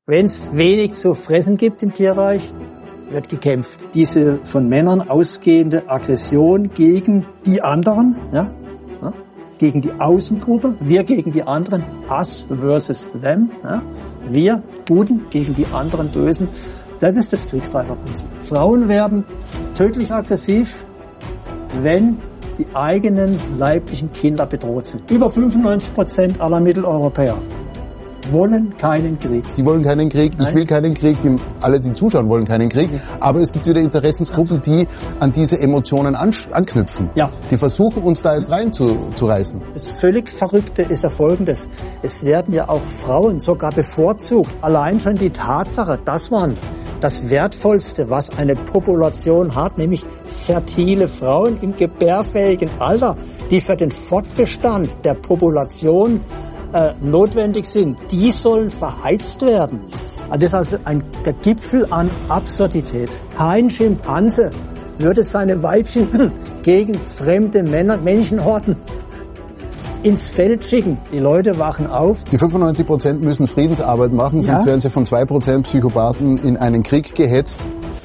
Wenn es wenig zu fressen gibt im Tierreich, wird gekämpft. Diese von Männern ausgehende Aggression gegen die anderen, gegen die Außengruppe, wir gegen die anderen, us versus them, wir Guten gegen die anderen Bösen, das ist das Kriegstreiberprinzip. Frauen werden tödlich aggressiv, wenn die eigenen leiblichen Kinder bedroht sind. Über 95% aller Mitteleuropäer wollen keinen Krieg. Sie wollen keinen Krieg, ich will keinen Krieg, alle, die zuschauen, wollen keinen Krieg. Aber es gibt wieder Interessensgruppen, die an diese Emotionen anknüpfen. Ja. Die versuchen, uns da jetzt reinzureißen. Das völlig Verrückte ist ja Folgendes. Es werden ja auch Frauen sogar bevorzugt. Allein schon die Tatsache, dass man das Wertvollste, was eine Population hat, nämlich fertile Frauen im gebärfähigen Alter, die für den Fortbestand der Population notwendig sind, die sollen verheizt werden. Das ist also der Gipfel an Absurdität. Kein Schimpanse würde seine Weibchen gegen fremde Menschenhorden ins Feld schicken. Die Leute wachen auf. Die 95% müssen Friedensarbeit machen, sonst werden sie von 2% Psychopathen in einen Krieg gehetzt.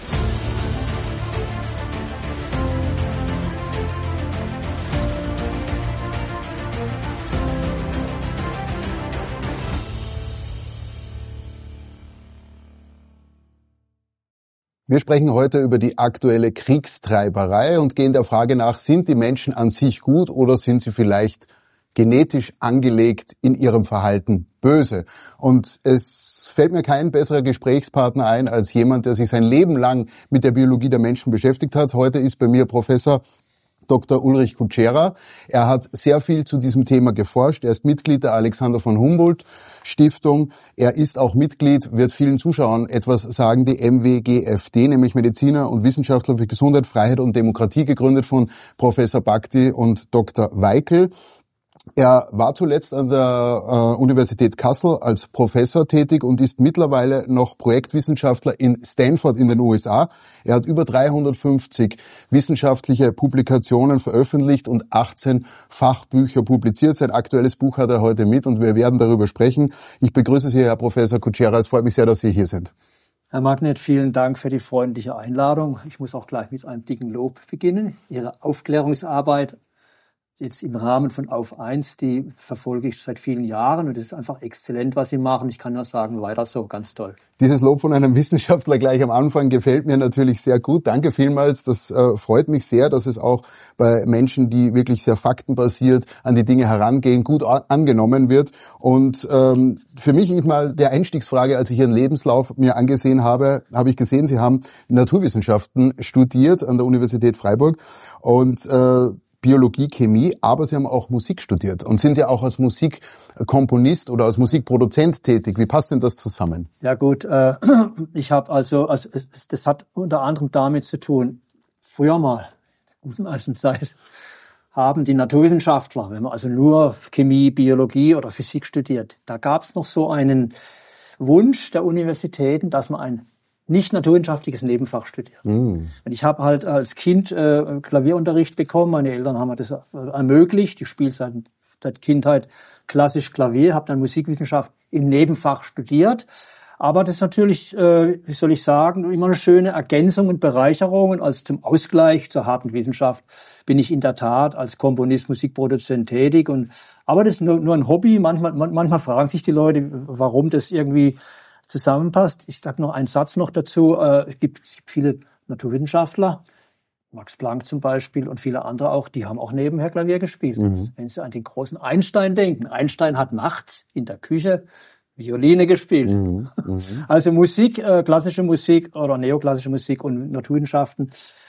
Wir sprechen heute über die aktuelle Kriegstreiberei und gehen der Frage nach, sind die Menschen an sich gut oder sind sie vielleicht genetisch angelegt in ihrem Verhalten böse? Und es fällt mir kein besserer Gesprächspartner ein als jemand, der sich sein Leben lang mit der Biologie der Menschen beschäftigt hat. Heute ist bei mir Professor Dr. Ulrich Kutschera. Er hat sehr viel zu diesem Thema geforscht. Er ist Mitglied der Alexander von Humboldt Stiftung. Er ist auch Mitglied, wird vielen Zuschauern etwas sagen, die MWGFD, nämlich Mediziner und Wissenschaftler für Gesundheit, Freiheit und Demokratie, gegründet von Professor Bhakti und Dr. Weikel. Er war zuletzt an der Universität Kassel als Professor tätig und ist mittlerweile noch Projektwissenschaftler in Stanford in den USA. Er hat über 350 wissenschaftliche Publikationen veröffentlicht und 18 Fachbücher publiziert. Sein aktuelles Buch hat er heute mit und wir werden darüber sprechen. Ich begrüße Sie, Herr Professor Kutschera. Es freut mich sehr, dass Sie hier sind. Herr Magnet, vielen Dank für die freundliche Einladung. Ich muss auch gleich mit einem dicken Lob beginnen. Ihre Aufklärungsarbeit jetzt im Rahmen von Auf 1, die verfolge ich seit vielen Jahren und es ist einfach exzellent, was Sie machen. Ich kann nur sagen, weiter so, ganz toll. Dieses Lob von einem Wissenschaftler gleich am Anfang gefällt mir natürlich sehr gut. Danke vielmals. Das freut mich sehr, dass es auch bei Menschen, die wirklich sehr faktenbasiert an die Dinge herangehen, gut angenommen wird. Und für mich mal der Einstiegsfrage, als ich Ihren Lebenslauf mir angesehen habe, habe ich gesehen, Sie haben Naturwissenschaften studiert an der Universität Freiburg und Biologie, Chemie, aber Sie haben auch Musik studiert und sind ja auch als Musikkomponist oder als Musikproduzent tätig. Wie passt denn das zusammen? Ja gut, ich habe das hat unter anderem damit zu tun, früher mal, in der guten alten Zeit, haben die Naturwissenschaftler, wenn man also nur Chemie, Biologie oder Physik studiert, da gab es noch so einen Wunsch der Universitäten, dass man ein nicht naturwissenschaftliches Nebenfach studiert. Und ich habe halt als Kind Klavierunterricht bekommen. Meine Eltern haben mir das ermöglicht. Ich spiele seit Kindheit klassisch Klavier, habe dann Musikwissenschaft im Nebenfach studiert. Aber das ist natürlich, wie soll ich sagen, immer eine schöne Ergänzung und Bereicherung. Und als zum Ausgleich zur harten Wissenschaft bin ich in der Tat als Komponist, Musikproduzent tätig. Aber das ist nur ein Hobby. Manchmal fragen sich die Leute, warum das irgendwie zusammenpasst. Ich sage noch einen Satz noch dazu. Es gibt viele Naturwissenschaftler, Max Planck zum Beispiel und viele andere auch, die haben auch nebenher Klavier gespielt. Wenn Sie an den großen Einstein denken. Einstein hat nachts in der Küche Violine gespielt. Also Musik, klassische Musik oder neoklassische Musik und Naturwissenschaften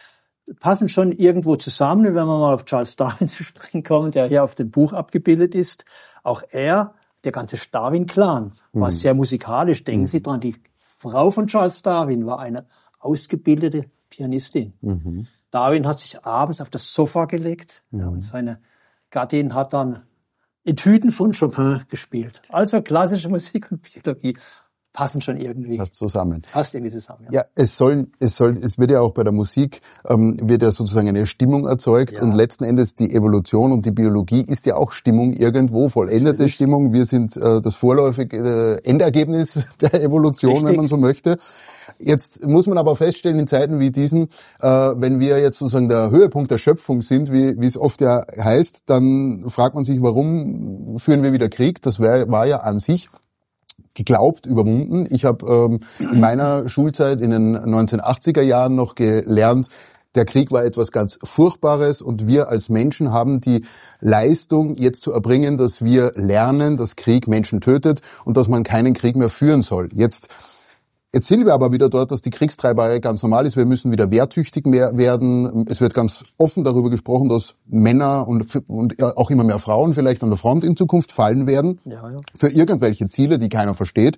passen schon irgendwo zusammen. Wenn wir mal auf Charles Darwin zu sprechen kommen, der hier auf dem Buch abgebildet ist, auch er, der ganze Darwin-Clan war sehr musikalisch. Denken Sie dran, die Frau von Charles Darwin war eine ausgebildete Pianistin. Darwin hat sich abends auf das Sofa gelegt und seine Gattin hat dann Etüden von Chopin gespielt. Also klassische Musik und Biologie passen schon irgendwie. Passt zusammen. Passt irgendwie zusammen. Ja, es wird ja auch bei der Musik, wird ja sozusagen eine Stimmung erzeugt und letzten Endes die Evolution und die Biologie ist ja auch Stimmung irgendwo, vollendete Natürlich. Stimmung. Wir sind das vorläufige Endergebnis der Evolution, Richtig. wenn man so möchte. Jetzt muss man aber feststellen, in Zeiten wie diesen, wenn wir jetzt sozusagen der Höhepunkt der Schöpfung sind, wie es oft ja heißt, dann fragt man sich, warum führen wir wieder Krieg? Das war ja an sich geglaubt, überwunden. Ich habe in meiner Schulzeit in den 1980er Jahren noch gelernt, der Krieg war etwas ganz Furchtbares und wir als Menschen haben die Leistung jetzt zu erbringen, dass wir lernen, dass Krieg Menschen tötet und dass man keinen Krieg mehr führen soll. Jetzt sind wir aber wieder dort, dass die Kriegstreiberei ganz normal ist. Wir müssen wieder wehrtüchtig werden. Es wird ganz offen darüber gesprochen, dass Männer und auch immer mehr Frauen vielleicht an der Front in Zukunft fallen werden. Ja. Für irgendwelche Ziele, die keiner versteht.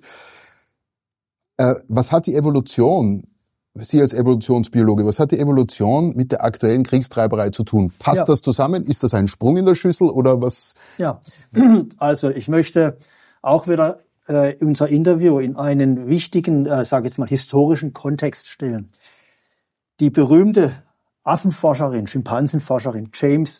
Was hat die Evolution, Sie als Evolutionsbiologe, was hat die Evolution mit der aktuellen Kriegstreiberei zu tun? Passt das zusammen? Ist das ein Sprung in der Schüssel oder was? Ja, also ich möchte auch wieder unser Interview in einen wichtigen, sage ich jetzt mal, historischen Kontext stellen. Die berühmte Affenforscherin, Schimpansenforscherin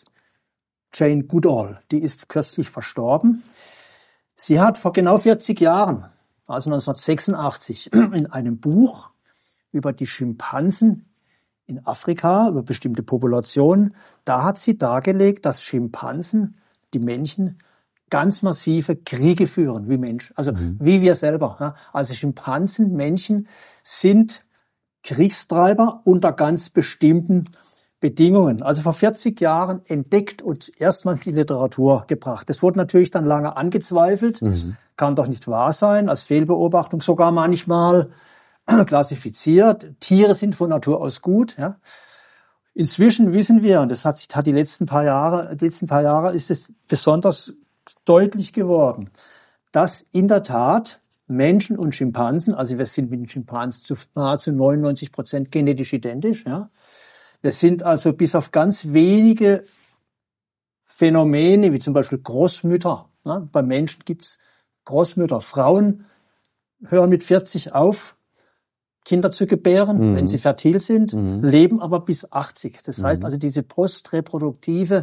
Jane Goodall, die ist kürzlich verstorben. Sie hat vor genau 40 Jahren, also 1986, in einem Buch über die Schimpansen in Afrika, über bestimmte Populationen, da hat sie dargelegt, dass Schimpansen, die Männchen, ganz massive Kriege führen wie Mensch, also wie wir selber. Ja. Also Schimpansen, Männchen sind Kriegstreiber unter ganz bestimmten Bedingungen. Also vor 40 Jahren entdeckt und erstmal in die Literatur gebracht. Das wurde natürlich dann lange angezweifelt, kann doch nicht wahr sein, als Fehlbeobachtung sogar manchmal klassifiziert. Tiere sind von Natur aus gut. Ja. Inzwischen wissen wir, und das hat die letzten paar Jahre ist es besonders deutlich geworden, dass in der Tat Menschen und Schimpansen, also wir sind mit den Schimpansen zu nahezu 99% genetisch identisch, ja. Wir sind also bis auf ganz wenige Phänomene, wie zum Beispiel Großmütter. Ja. Bei Menschen gibt's Großmütter. Frauen hören mit 40 auf, Kinder zu gebären, wenn sie fertil sind, leben aber bis 80. Das heißt also, diese postreproduktive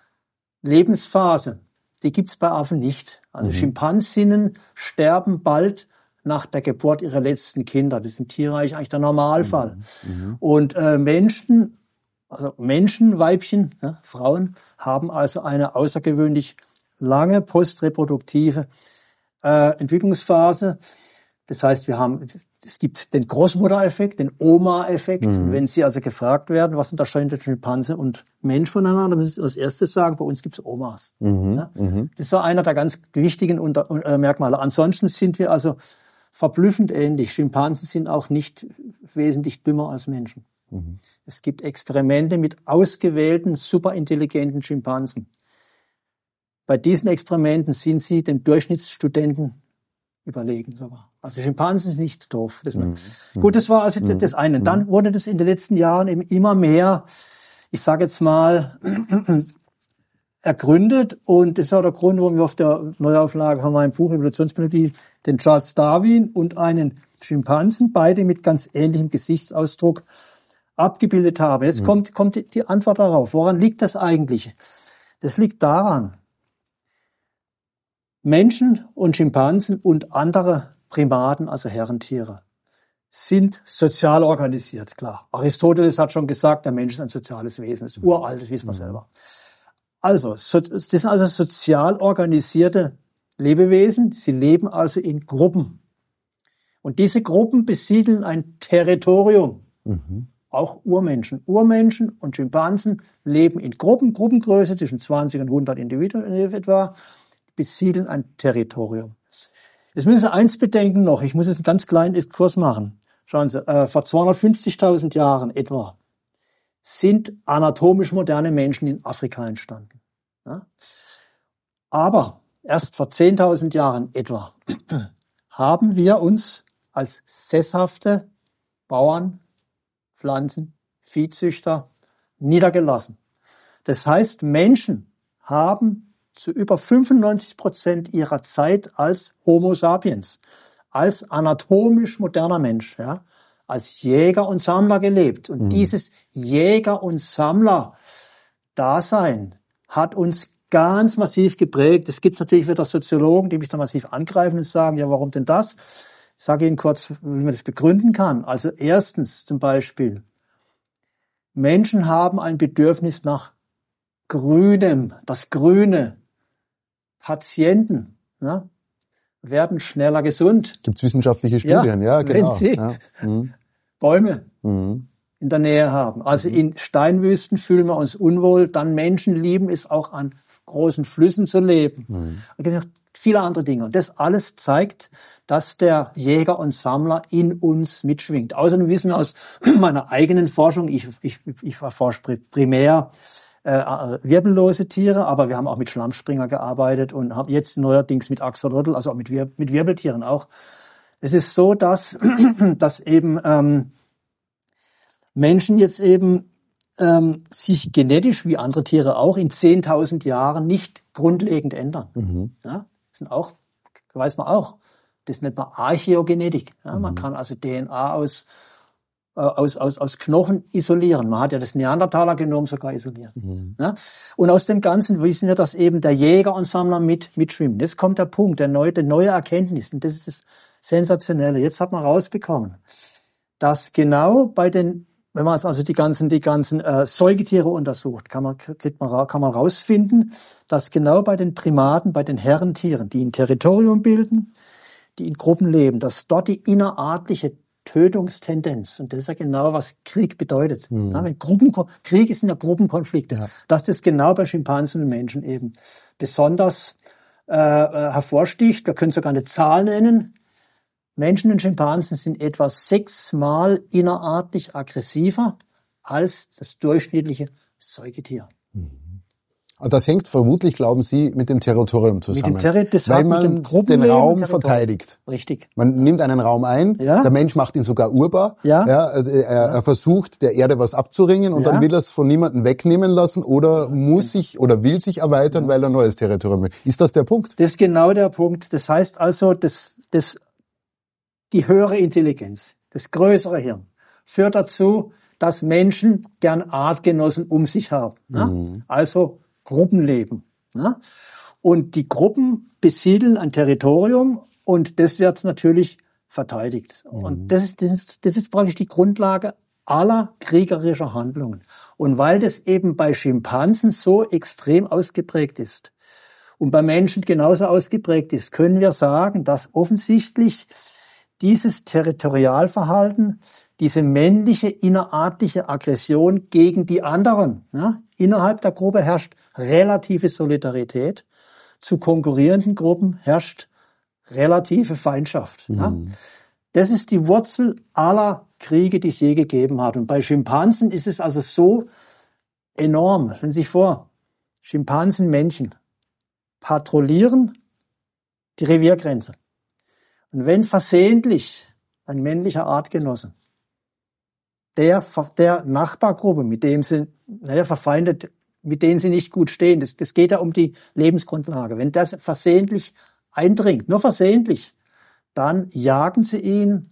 Lebensphase, die gibt's bei Affen nicht. Also Schimpansinnen sterben bald nach der Geburt ihrer letzten Kinder. Das ist im Tierreich eigentlich der Normalfall. Und Menschen, Weibchen, ja, Frauen, haben also eine außergewöhnlich lange postreproduktive Entwicklungsphase. Das heißt, es gibt den Großmuttereffekt, den Oma-Effekt. Wenn Sie also gefragt werden, was unterscheidet Schimpanse und Mensch voneinander, müssen Sie als erstes sagen, bei uns gibt es Omas. Ja? Das ist so einer der ganz wichtigen Merkmale. Ansonsten sind wir also verblüffend ähnlich. Schimpansen sind auch nicht wesentlich dümmer als Menschen. Es gibt Experimente mit ausgewählten, superintelligenten Schimpansen. Bei diesen Experimenten sind sie dem Durchschnittsstudenten überlegen sogar. Also Schimpansen sind nicht doof. Gut, das war also das eine. Dann wurde das in den letzten Jahren eben immer mehr, ich sage jetzt mal, ergründet. Und das ist auch der Grund, warum wir auf der Neuauflage von meinem Buch Evolutionsbiologie den Charles Darwin und einen Schimpansen, beide mit ganz ähnlichem Gesichtsausdruck, abgebildet haben. Jetzt kommt die Antwort darauf. Woran liegt das eigentlich? Das liegt daran, Menschen und Schimpansen und andere Primaten, also Herrentiere, sind sozial organisiert, klar. Aristoteles hat schon gesagt, der Mensch ist ein soziales Wesen, das ist uralt, das wissen wir selber. Also, das sind also sozial organisierte Lebewesen, sie leben also in Gruppen. Und diese Gruppen besiedeln ein Territorium. Auch Urmenschen. Urmenschen und Schimpansen leben in Gruppen, Gruppengröße zwischen 20 und 100 Individuen etwa, besiedeln ein Territorium. Jetzt müssen Sie eins bedenken noch, ich muss jetzt einen ganz kleinen Exkurs machen. Schauen Sie, vor 250.000 Jahren etwa sind anatomisch moderne Menschen in Afrika entstanden. Ja? Aber erst vor 10.000 Jahren etwa haben wir uns als sesshafte Bauern, Pflanzen, Viehzüchter niedergelassen. Das heißt, Menschen haben zu über 95% ihrer Zeit als Homo sapiens, als anatomisch moderner Mensch, ja, als Jäger und Sammler gelebt. Und dieses Jäger- und Sammler-Dasein hat uns ganz massiv geprägt. Es gibt natürlich wieder Soziologen, die mich da massiv angreifen und sagen, ja, warum denn das? Ich sage Ihnen kurz, wie man das begründen kann. Also erstens zum Beispiel, Menschen haben ein Bedürfnis nach Grünem, das Grüne. Patienten, ja, werden schneller gesund. Gibt's wissenschaftliche Studien, ja genau. Wenn sie Bäume in der Nähe haben. Also in Steinwüsten fühlen wir uns unwohl, dann Menschen lieben es auch an großen Flüssen zu leben. Und viele andere Dinge. Und das alles zeigt, dass der Jäger und Sammler in uns mitschwingt. Außerdem wissen wir aus meiner eigenen Forschung, ich erforsche primär wirbellose Tiere, aber wir haben auch mit Schlammspringer gearbeitet und haben jetzt neuerdings mit Axolotl, also auch mit Wirbeltieren auch. Es ist so, dass eben Menschen jetzt eben sich genetisch wie andere Tiere auch in 10.000 Jahren nicht grundlegend ändern. Ja, sind auch, weiß man auch, das nennt man Archäogenetik. Ja, man kann also DNA aus Knochen isolieren. Man hat ja das Neandertaler-Genom sogar isoliert. Ja? Und aus dem Ganzen wissen wir, dass eben der Jäger und Sammler mitschwimmen. Jetzt kommt der Punkt, die neue Erkenntnis. Und das ist das Sensationelle. Jetzt hat man rausbekommen, dass genau bei den, wenn man also die ganzen Säugetiere untersucht, kann man rausfinden, dass genau bei den Primaten, bei den Herrentieren, die ein Territorium bilden, die in Gruppen leben, dass dort die innerartliche Tötungstendenz, und das ist ja genau, was Krieg bedeutet. Ja, wenn Krieg sind ja Gruppenkonflikte, dass das genau bei Schimpansen und Menschen eben besonders hervorsticht. Wir können sogar eine Zahl nennen. Menschen und Schimpansen sind etwa 6-mal innerartlich aggressiver als das durchschnittliche Säugetier. Das hängt vermutlich, glauben Sie, mit dem Territorium zusammen. Weil man den Raum verteidigt. Richtig. Man nimmt einen Raum ein, der Mensch macht ihn sogar urbar. Er versucht, der Erde was abzuringen und dann will er es von niemandem wegnehmen lassen oder will sich erweitern, weil er ein neues Territorium will. Ist das der Punkt? Das ist genau der Punkt. Das heißt also, die höhere Intelligenz, das größere Hirn, führt dazu, dass Menschen gern Artgenossen um sich haben. Also Gruppenleben. Ja? Und die Gruppen besiedeln ein Territorium und das wird natürlich verteidigt. Und das ist praktisch die Grundlage aller kriegerischer Handlungen. Und weil das eben bei Schimpansen so extrem ausgeprägt ist und bei Menschen genauso ausgeprägt ist, können wir sagen, dass offensichtlich dieses Territorialverhalten, diese männliche innerartliche Aggression gegen die anderen, ja, innerhalb der Gruppe herrscht relative Solidarität, zu konkurrierenden Gruppen herrscht relative Feindschaft. Ja. Das ist die Wurzel aller Kriege, die es je gegeben hat. Und bei Schimpansen ist es also so enorm. Stellen Sie sich vor, Schimpansenmännchen patrouillieren die Reviergrenze. Und wenn versehentlich ein männlicher Artgenosse der Nachbargruppe, mit dem sie, verfeindet, mit denen sie nicht gut stehen, das geht ja um die Lebensgrundlage. Wenn das versehentlich eindringt, nur versehentlich, dann jagen sie ihn,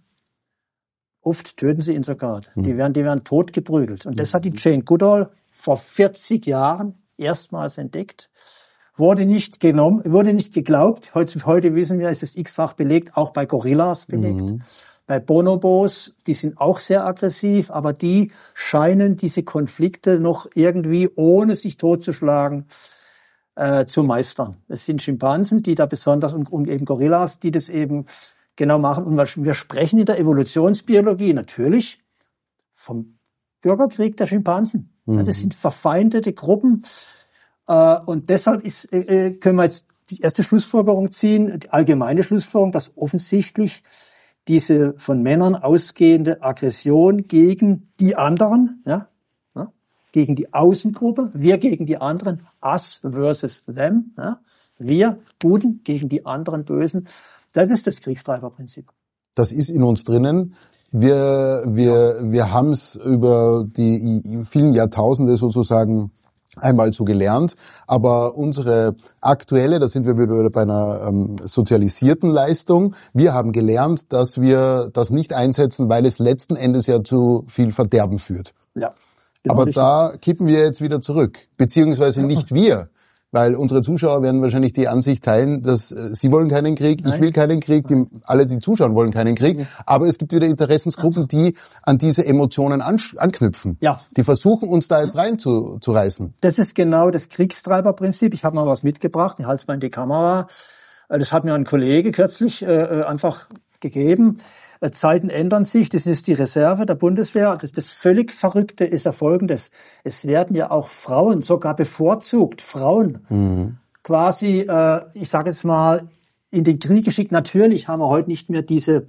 oft töten sie ihn sogar. Die werden totgeprügelt. Und das hat die Jane Goodall vor 40 Jahren erstmals entdeckt. Wurde nicht geglaubt. Heute wissen wir, ist es x-fach belegt, auch bei Gorillas belegt. Bei Bonobos, die sind auch sehr aggressiv, aber die scheinen diese Konflikte noch irgendwie, ohne sich totzuschlagen, zu meistern. Es sind Schimpansen, die da besonders, und eben Gorillas, die das eben genau machen. Und wir sprechen in der Evolutionsbiologie natürlich vom Bürgerkrieg der Schimpansen. Ja, das sind verfeindete Gruppen. Und deshalb können wir jetzt die erste Schlussfolgerung ziehen, die allgemeine Schlussfolgerung, dass offensichtlich diese von Männern ausgehende Aggression gegen die anderen, gegen die Außengruppe, wir gegen die anderen, us versus them, wir Guten gegen die anderen Bösen, das ist das Kriegstreiberprinzip. Das ist in uns drinnen. Wir haben es über die vielen Jahrtausende sozusagen einmal so gelernt, aber unsere aktuelle, da sind wir wieder bei einer sozialisierten Leistung, wir haben gelernt, dass wir das nicht einsetzen, weil es letzten Endes ja zu viel Verderben führt. Ja. Genau. Aber da kippen wir jetzt wieder zurück, beziehungsweise nicht wir, weil unsere Zuschauer werden wahrscheinlich die Ansicht teilen, dass sie wollen keinen Krieg, ich will keinen Krieg, alle, die zuschauen, wollen keinen Krieg. Aber es gibt wieder Interessensgruppen, die an diese Emotionen anknüpfen. Ja. Die versuchen, uns da jetzt reinzureißen. Das ist genau das Kriegstreiberprinzip. Ich habe mal was mitgebracht, ich halte es mal in die Kamera. Das hat mir ein Kollege kürzlich einfach gegeben. Zeiten ändern sich, das ist die Reserve der Bundeswehr. Das völlig Verrückte ist ja Folgendes. Es werden ja auch Frauen, sogar bevorzugt Frauen, quasi, ich sage jetzt mal, in den Krieg geschickt. Natürlich haben wir heute nicht mehr diese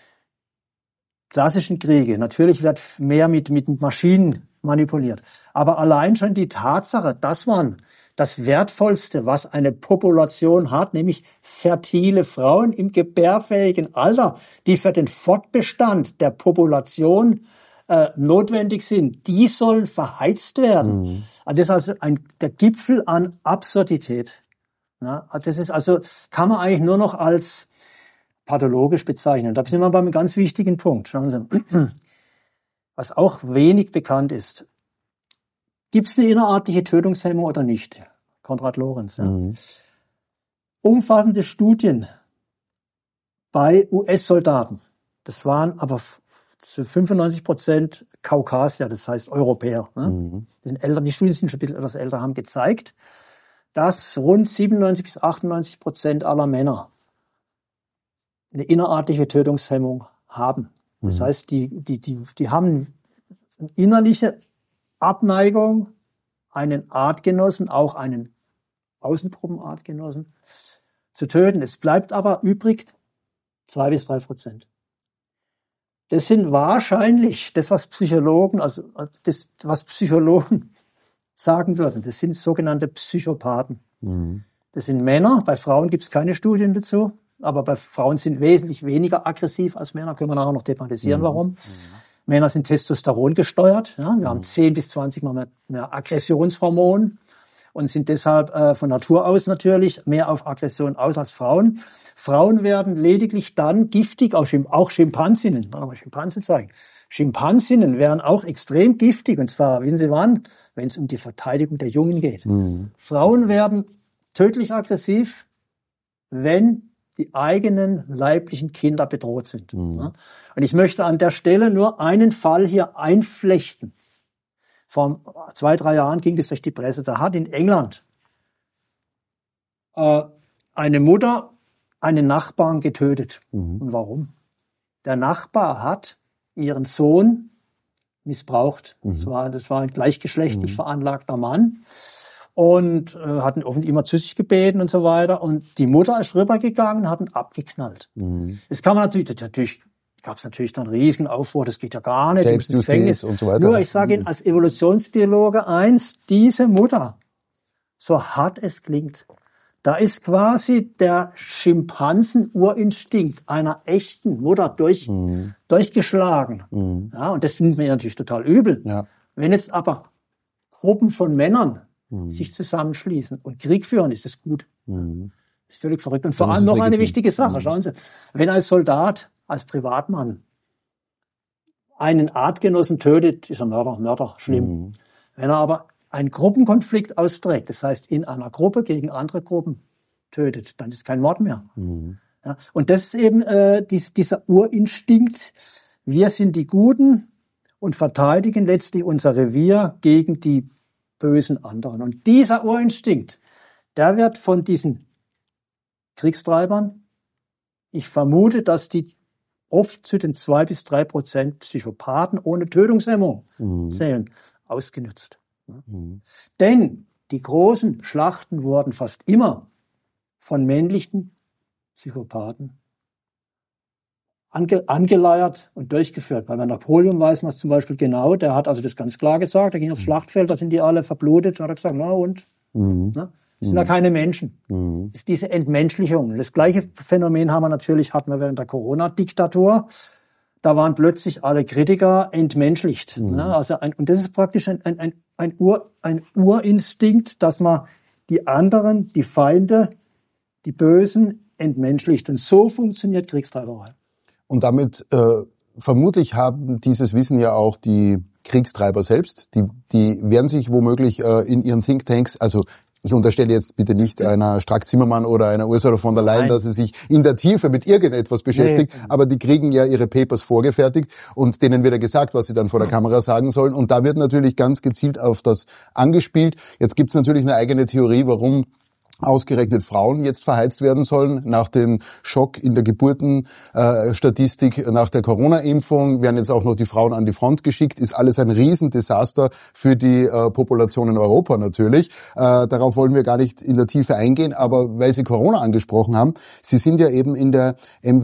klassischen Kriege. Natürlich wird mehr mit Maschinen manipuliert. Aber allein schon die Tatsache, dass man das Wertvollste, was eine Population hat, nämlich fertile Frauen im gebärfähigen Alter, die für den Fortbestand der Population notwendig sind, die sollen verheizt werden. Das ist also der Gipfel an Absurdität. Ja, das ist also, kann man eigentlich nur noch als pathologisch bezeichnen. Da sind wir bei einem ganz wichtigen Punkt. Schauen Sie, was auch wenig bekannt ist. Gibt es eine innerartliche Tötungshemmung oder nicht? Konrad Lorenz. Ja. Umfassende Studien bei US-Soldaten. Das waren aber zu 95% Kaukasier, das heißt Europäer. Ne? Das sind älter, die Studien sind schon ein bisschen etwas älter, haben gezeigt, dass rund 97-98% aller Männer eine innerartige Tötungshemmung haben. Das heißt, die haben eine innerliche Abneigung, einen Artgenossen, auch einen Außentruppenartgenossen, zu töten. Es bleibt aber übrig 2-3%. Das sind wahrscheinlich das, was Psychologen sagen würden. Das sind sogenannte Psychopathen. Das sind Männer. Bei Frauen gibt es keine Studien dazu. Aber bei Frauen sind wesentlich weniger aggressiv als Männer. Können wir nachher noch thematisieren, warum. Männer sind Testosteron gesteuert. Ja, wir haben 10 bis 20 Mal mehr Aggressionshormon und sind deshalb von Natur aus natürlich mehr auf Aggression aus als Frauen. Frauen werden lediglich dann giftig, auch Schimpansinnen. Mal Schimpansen zeigen. Schimpansinnen wären auch extrem giftig, und zwar, wissen Sie wann? Wenn es um die Verteidigung der Jungen geht. Frauen werden tödlich aggressiv, wenn die eigenen leiblichen Kinder bedroht sind. Und ich möchte an der Stelle nur einen Fall hier einflechten. Vor 2-3 Jahren ging das durch die Presse. Da hat in England eine Mutter einen Nachbarn getötet. Und warum? Der Nachbar hat ihren Sohn missbraucht. Das war ein gleichgeschlechtlich veranlagter Mann. Und hatten offen immer zu sich gebeten und so weiter. Und die Mutter ist rübergegangen, hat ihn abgeknallt. Das kann man natürlich gab es natürlich dann riesigen Aufruhr, das geht ja gar nicht, ins Gefängnis und so weiter. Nur, ich sage Ihnen als Evolutionsbiologe eins, diese Mutter, so hart es klingt, da ist quasi der Schimpansen-Urinstinkt einer echten Mutter durchgeschlagen. Ja, und das findet man natürlich total übel. Ja. Wenn jetzt aber Gruppen von Männern sich zusammenschließen und Krieg führen, ist das gut. Ist völlig verrückt. Und vor allem noch eine wichtige Sache. Schauen Sie, wenn als Soldat, als Privatmann einen Artgenossen tötet, ist er Mörder, schlimm. Wenn er aber einen Gruppenkonflikt austrägt, das heißt in einer Gruppe gegen andere Gruppen tötet, dann ist kein Mord mehr. Ja, und das ist eben dieser Urinstinkt, wir sind die Guten und verteidigen letztlich unser Revier gegen die bösen anderen. Und dieser Urinstinkt, der wird von diesen Kriegstreibern, ich vermute, dass die oft zu den 2-3% Psychopathen ohne Tötungshemmung zählen, ausgenutzt. Denn die großen Schlachten wurden fast immer von männlichen Psychopathen angeleiert und durchgeführt. Weil bei Napoleon weiß man es zum Beispiel genau, der hat also das ganz klar gesagt, der ging aufs Schlachtfeld, da sind die alle verblutet, da hat er gesagt, na und? Na, das sind ja keine Menschen. Das ist diese Entmenschlichung. Das gleiche Phänomen hatten wir während der Corona-Diktatur. Da waren plötzlich alle Kritiker entmenschlicht. Und das ist praktisch ein ein Urinstinkt, dass man die anderen, die Feinde, die Bösen entmenschlicht. Und so funktioniert Kriegstreiberei. Und damit vermutlich haben dieses Wissen ja auch die Kriegstreiber selbst. Die werden sich womöglich in ihren Thinktanks, also ich unterstelle jetzt bitte nicht einer Strack-Zimmermann oder einer Ursula von der Leyen, dass sie sich in der Tiefe mit irgendetwas beschäftigt, aber die kriegen ja ihre Papers vorgefertigt und denen wird ja gesagt, was sie dann vor der Kamera sagen sollen. Und da wird natürlich ganz gezielt auf das angespielt. Jetzt gibt es natürlich eine eigene Theorie, warum ausgerechnet Frauen jetzt verheizt werden sollen. Nach dem Schock in der Geburtenstatistik, nach der Corona-Impfung werden jetzt auch noch die Frauen an die Front geschickt. Ist alles ein Riesendesaster für die Population in Europa natürlich. Darauf wollen wir gar nicht in der Tiefe eingehen, aber weil Sie Corona angesprochen haben, Sie sind ja eben in der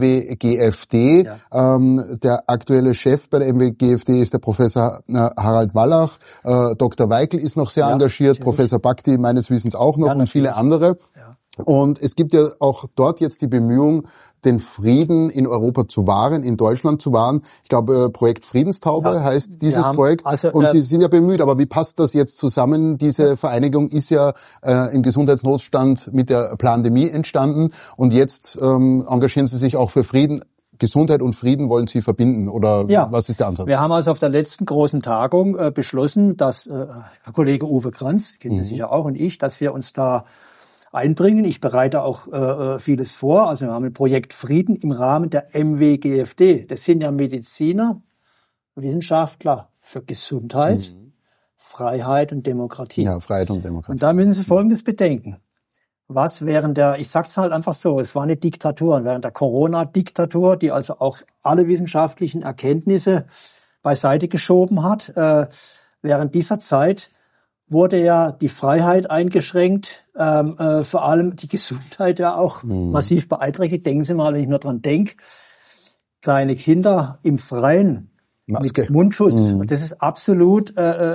MWGFD. Ja. Der aktuelle Chef bei der MWGFD ist der Professor Harald Wallach. Dr. Weikel ist noch sehr engagiert, natürlich. Professor Bhakdi meines Wissens auch noch und viele andere. Ja. Und es gibt ja auch dort jetzt die Bemühung, den Frieden in Europa zu wahren, in Deutschland zu wahren. Ich glaube, Projekt Friedenstaube heißt dieses Projekt. Also, und Sie sind ja bemüht, aber wie passt das jetzt zusammen? Diese Vereinigung ist ja im Gesundheitsnotstand mit der Plandemie entstanden und jetzt engagieren Sie sich auch für Frieden. Gesundheit und Frieden wollen Sie verbinden oder was ist der Ansatz? Wir haben also auf der letzten großen Tagung beschlossen, dass Herr Kollege Uwe Kranz, kennen Sie sicher auch, und ich, dass wir uns da einbringen. Ich bereite auch vieles vor. Also wir haben ein Projekt Frieden im Rahmen der MWGFD. Das sind ja Mediziner, Wissenschaftler für Gesundheit, Freiheit und Demokratie. Ja, Freiheit und Demokratie. Und da müssen Sie Folgendes bedenken. Was während der, ich sag's halt einfach so, es war eine Diktatur, während der Corona-Diktatur, die also auch alle wissenschaftlichen Erkenntnisse beiseite geschoben hat, während dieser Zeit wurde ja die Freiheit eingeschränkt, vor allem die Gesundheit ja auch massiv beeinträchtigt. Denken Sie mal, wenn ich nur dran denke, kleine Kinder im Freien Maske. Mit Mundschutz. Das ist absolut,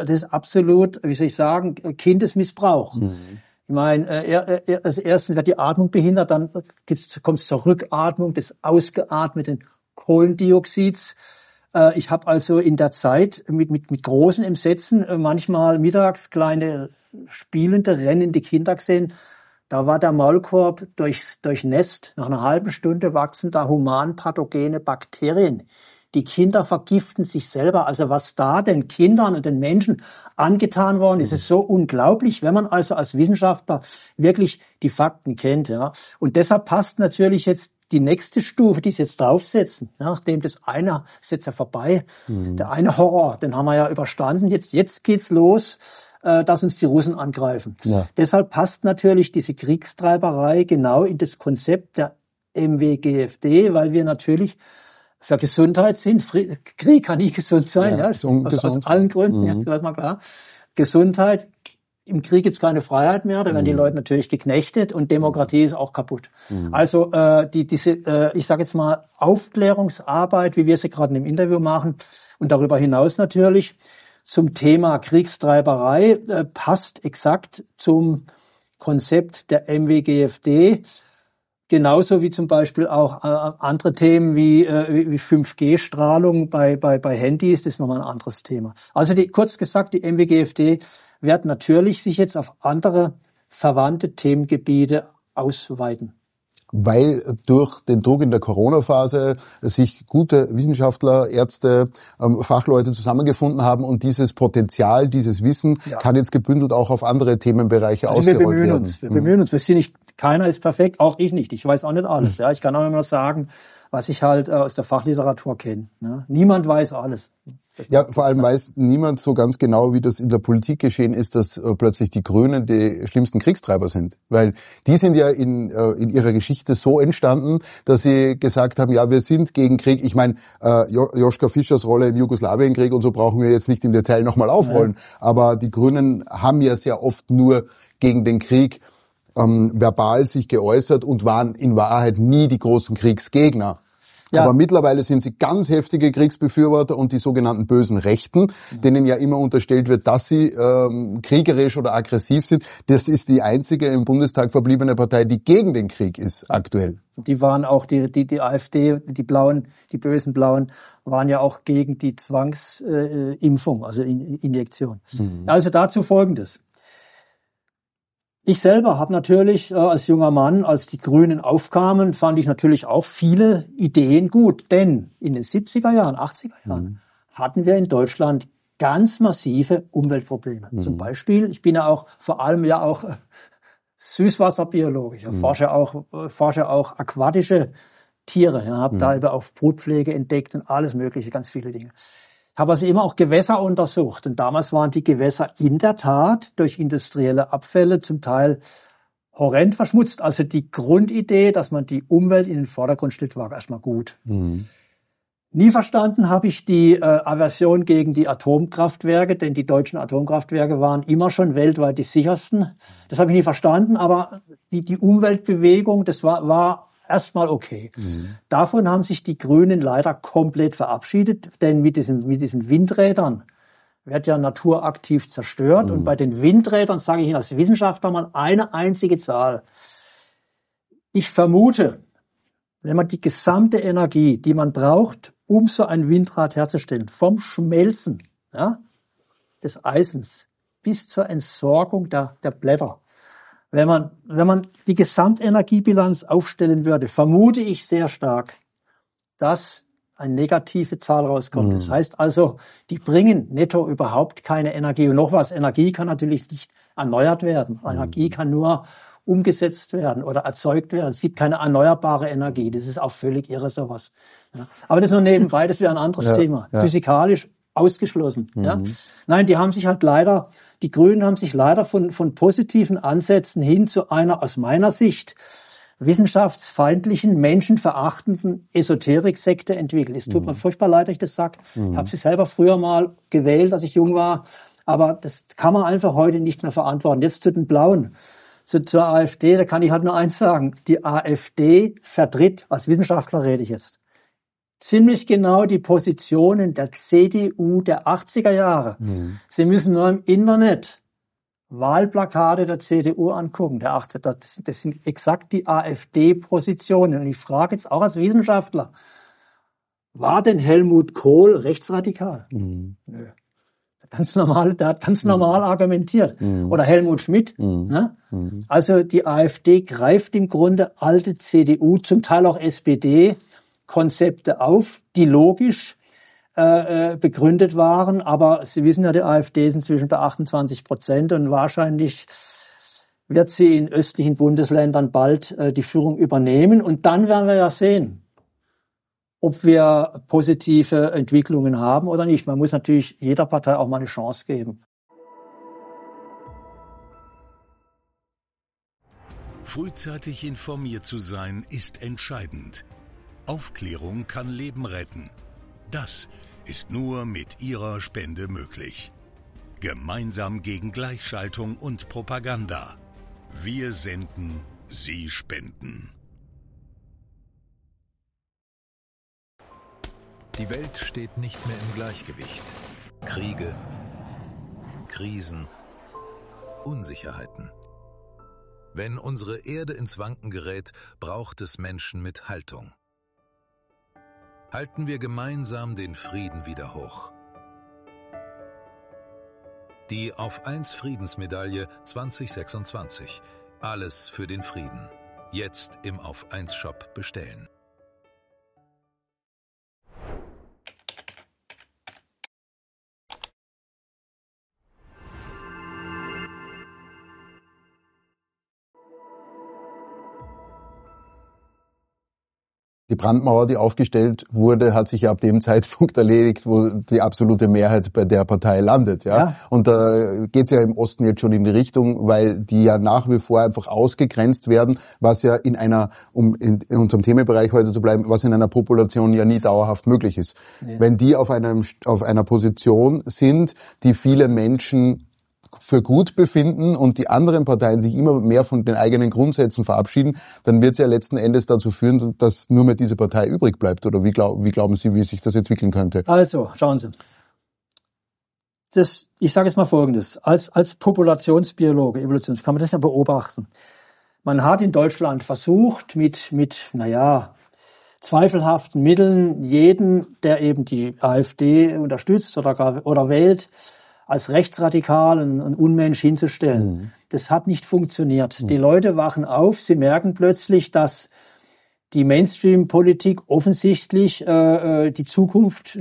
wie soll ich sagen, Kindesmissbrauch. Ich meine, also erstens wird die Atmung behindert, dann kommt es zur Rückatmung des ausgeatmeten Kohlendioxids. Ich habe also in der Zeit mit großen Entsetzen manchmal mittags kleine spielende, rennende Kinder gesehen. Da war der Maulkorb durchnässt. Nach einer halben Stunde wachsen da humanpathogene Bakterien. Die Kinder vergiften sich selber. Also was da den Kindern und den Menschen angetan worden ist, ist so unglaublich, wenn man also als Wissenschaftler wirklich die Fakten kennt. Ja. Und deshalb passt natürlich jetzt die nächste Stufe, die sie jetzt draufsetzen. Nachdem das eine ist jetzt ja vorbei, der eine Horror, den haben wir ja überstanden. Jetzt geht's los, dass uns die Russen angreifen. Ja. Deshalb passt natürlich diese Kriegstreiberei genau in das Konzept der MWGFD, weil wir natürlich für Gesundheit sind. Krieg kann nie gesund sein, aus allen Gründen, ja, das ist mal klar. Gesundheit, im Krieg gibt's keine Freiheit mehr, da werden die Leute natürlich geknechtet und Demokratie ist auch kaputt. Also diese, ich sage jetzt mal, Aufklärungsarbeit, wie wir sie gerade im Interview machen und darüber hinaus natürlich zum Thema Kriegstreiberei, passt exakt zum Konzept der MWGFD. Genauso wie zum Beispiel auch andere Themen wie 5G-Strahlung bei Handys, das ist nochmal ein anderes Thema. Also kurz gesagt, die MWGFD wird natürlich sich jetzt auf andere verwandte Themengebiete ausweiten. Weil durch den Druck in der Corona-Phase sich gute Wissenschaftler, Ärzte, Fachleute zusammengefunden haben und dieses Potenzial, dieses Wissen kann jetzt gebündelt auch auf andere Themenbereiche ausgerollt werden. Wir bemühen uns. Wir sind nicht, keiner ist perfekt, auch ich nicht. Ich weiß auch nicht alles. Ja, ich kann auch immer sagen, was ich halt aus der Fachliteratur kenne. Ne? Niemand weiß alles. Ja, vor allem weiß niemand so ganz genau, wie das in der Politik geschehen ist, dass plötzlich die Grünen die schlimmsten Kriegstreiber sind. Weil die sind ja in ihrer Geschichte so entstanden, dass sie gesagt haben, ja, wir sind gegen Krieg. Ich meine, Joschka Fischers Rolle im Jugoslawienkrieg und so brauchen wir jetzt nicht im Detail nochmal aufrollen. Ja. Aber die Grünen haben ja sehr oft nur gegen den Krieg verbal sich geäußert und waren in Wahrheit nie die großen Kriegsgegner. Ja. Aber mittlerweile sind sie ganz heftige Kriegsbefürworter und die sogenannten bösen Rechten, denen ja immer unterstellt wird, dass sie kriegerisch oder aggressiv sind. Das ist die einzige im Bundestag verbliebene Partei, die gegen den Krieg ist aktuell. Die waren auch, die AfD, die Blauen, die bösen Blauen, waren ja auch gegen die Zwangsimpfung, also Injektion. Also dazu Folgendes. Ich selber habe natürlich als junger Mann, als die Grünen aufkamen, fand ich natürlich auch viele Ideen gut. Denn in den 70er Jahren, 80er Jahren hatten wir in Deutschland ganz massive Umweltprobleme. Zum Beispiel, ich bin ja auch vor allem ja auch Süßwasserbiologe. Ich forsche auch aquatische Tiere. Ja, habe da eben auch Brutpflege entdeckt und alles Mögliche, ganz viele Dinge. Habe also immer auch Gewässer untersucht. Und damals waren die Gewässer in der Tat durch industrielle Abfälle zum Teil horrend verschmutzt. Also die Grundidee, dass man die Umwelt in den Vordergrund stellt, war erstmal gut. Nie verstanden habe ich die Aversion gegen die Atomkraftwerke, denn die deutschen Atomkraftwerke waren immer schon weltweit die sichersten. Das habe ich nie verstanden, aber die Umweltbewegung, das war erstmal okay. Davon haben sich die Grünen leider komplett verabschiedet, denn mit diesen Windrädern wird ja Natur aktiv zerstört. Und bei den Windrädern sage ich Ihnen als Wissenschaftler mal eine einzige Zahl. Ich vermute, wenn man die gesamte Energie, die man braucht, um so ein Windrad herzustellen, vom Schmelzen des Eisens bis zur Entsorgung der Blätter, wenn man die Gesamtenergiebilanz aufstellen würde, vermute ich sehr stark, dass eine negative Zahl rauskommt. Das heißt also, die bringen netto überhaupt keine Energie. Und noch was, Energie kann natürlich nicht erneuert werden. Energie kann nur umgesetzt werden oder erzeugt werden. Es gibt keine erneuerbare Energie. Das ist auch völlig irre, sowas. Ja. Aber das nur nebenbei, das wäre ein anderes Thema. Ja. Physikalisch ausgeschlossen. Ja. Nein, die Grünen haben sich leider von positiven Ansätzen hin zu einer, aus meiner Sicht, wissenschaftsfeindlichen, menschenverachtenden Esoterik-Sekte entwickelt. Es tut mir furchtbar leid, dass ich das sage. Ich habe sie selber früher mal gewählt, als ich jung war. Aber das kann man einfach heute nicht mehr verantworten. Jetzt zu den Blauen. Zur AfD, da kann ich halt nur eins sagen. Die AfD vertritt, als Wissenschaftler rede ich jetzt, ziemlich genau die Positionen der CDU der 80er Jahre. Sie müssen nur im Internet Wahlplakate der CDU angucken. Das sind exakt die AfD-Positionen. Und ich frage jetzt auch als Wissenschaftler, war denn Helmut Kohl rechtsradikal? Nö. Der hat ganz normal argumentiert. Oder Helmut Schmidt. Ne? Also die AfD greift im Grunde alte CDU, zum Teil auch SPD-Konzepte auf, die logisch begründet waren. Aber Sie wissen ja, die AfD ist inzwischen bei 28% und wahrscheinlich wird sie in östlichen Bundesländern bald die Führung übernehmen. Und dann werden wir ja sehen, ob wir positive Entwicklungen haben oder nicht. Man muss natürlich jeder Partei auch mal eine Chance geben. Frühzeitig informiert zu sein, ist entscheidend. Aufklärung kann Leben retten. Das ist nur mit Ihrer Spende möglich. Gemeinsam gegen Gleichschaltung und Propaganda. Wir senden, Sie spenden. Die Welt steht nicht mehr im Gleichgewicht. Kriege, Krisen, Unsicherheiten. Wenn unsere Erde ins Wanken gerät, braucht es Menschen mit Haltung. Halten wir gemeinsam den Frieden wieder hoch. Die Auf 1 Friedensmedaille 2026. Alles für den Frieden. Jetzt im Auf 1 Shop bestellen. Die Brandmauer, die aufgestellt wurde, hat sich ja ab dem Zeitpunkt erledigt, wo die absolute Mehrheit bei der Partei landet. Ja? Und da geht's ja im Osten jetzt schon in die Richtung, weil die ja nach wie vor einfach ausgegrenzt werden, was ja in unserem Themenbereich heute zu bleiben, was in einer Population ja nie dauerhaft möglich ist. Ja. Wenn die auf einer Position sind, die viele Menschen für gut befinden und die anderen Parteien sich immer mehr von den eigenen Grundsätzen verabschieden, dann wird es ja letzten Endes dazu führen, dass nur mehr diese Partei übrig bleibt. Oder wie glauben Sie, wie sich das entwickeln könnte? Also, schauen Sie. Ich sage jetzt mal Folgendes. Als Populationsbiologe, kann man das ja beobachten. Man hat in Deutschland versucht, mit zweifelhaften Mitteln jeden, der eben die AfD unterstützt oder wählt, als rechtsradikal und Unmensch hinzustellen. Das hat nicht funktioniert. Die Leute wachen auf, sie merken plötzlich, dass die Mainstream-Politik offensichtlich die Zukunft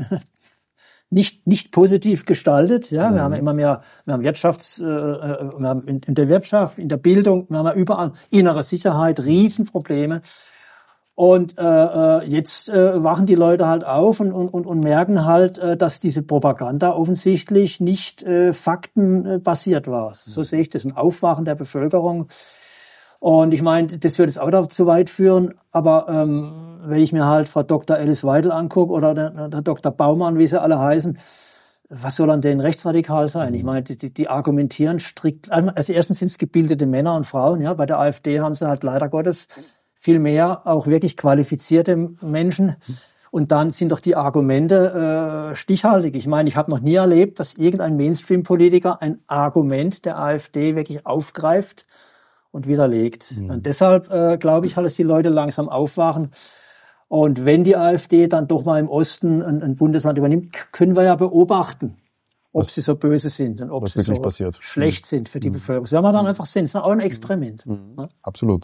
nicht positiv gestaltet. Ja, wir haben immer mehr, wir haben wir haben in der Wirtschaft, in der Bildung, wir haben ja überall innere Sicherheit, Riesenprobleme. Und jetzt wachen die Leute halt auf und merken halt, dass diese Propaganda offensichtlich nicht faktenbasiert war. So sehe ich das, ein Aufwachen der Bevölkerung. Und ich meine, das würde jetzt auch zu weit führen, aber wenn ich mir halt Frau Dr. Alice Weidel angucke oder der Dr. Baumann, wie sie alle heißen, was soll an denen rechtsradikal sein? Ich meine, die argumentieren strikt. Also erstens sind es gebildete Männer und Frauen. Ja, bei der AfD haben sie halt leider Gottes viel mehr auch wirklich qualifizierte Menschen. Und dann sind doch die Argumente stichhaltig. Ich meine, ich habe noch nie erlebt, dass irgendein Mainstream-Politiker ein Argument der AfD wirklich aufgreift und widerlegt. Und deshalb glaube ich halt, dass die Leute langsam aufwachen. Und wenn die AfD dann doch mal im Osten ein Bundesland übernimmt, können wir ja beobachten, ob sie so böse sind und ob sie so schlecht sind für die Bevölkerung. Das werden wir dann einfach sehen. Das ist auch ein Experiment. Absolut.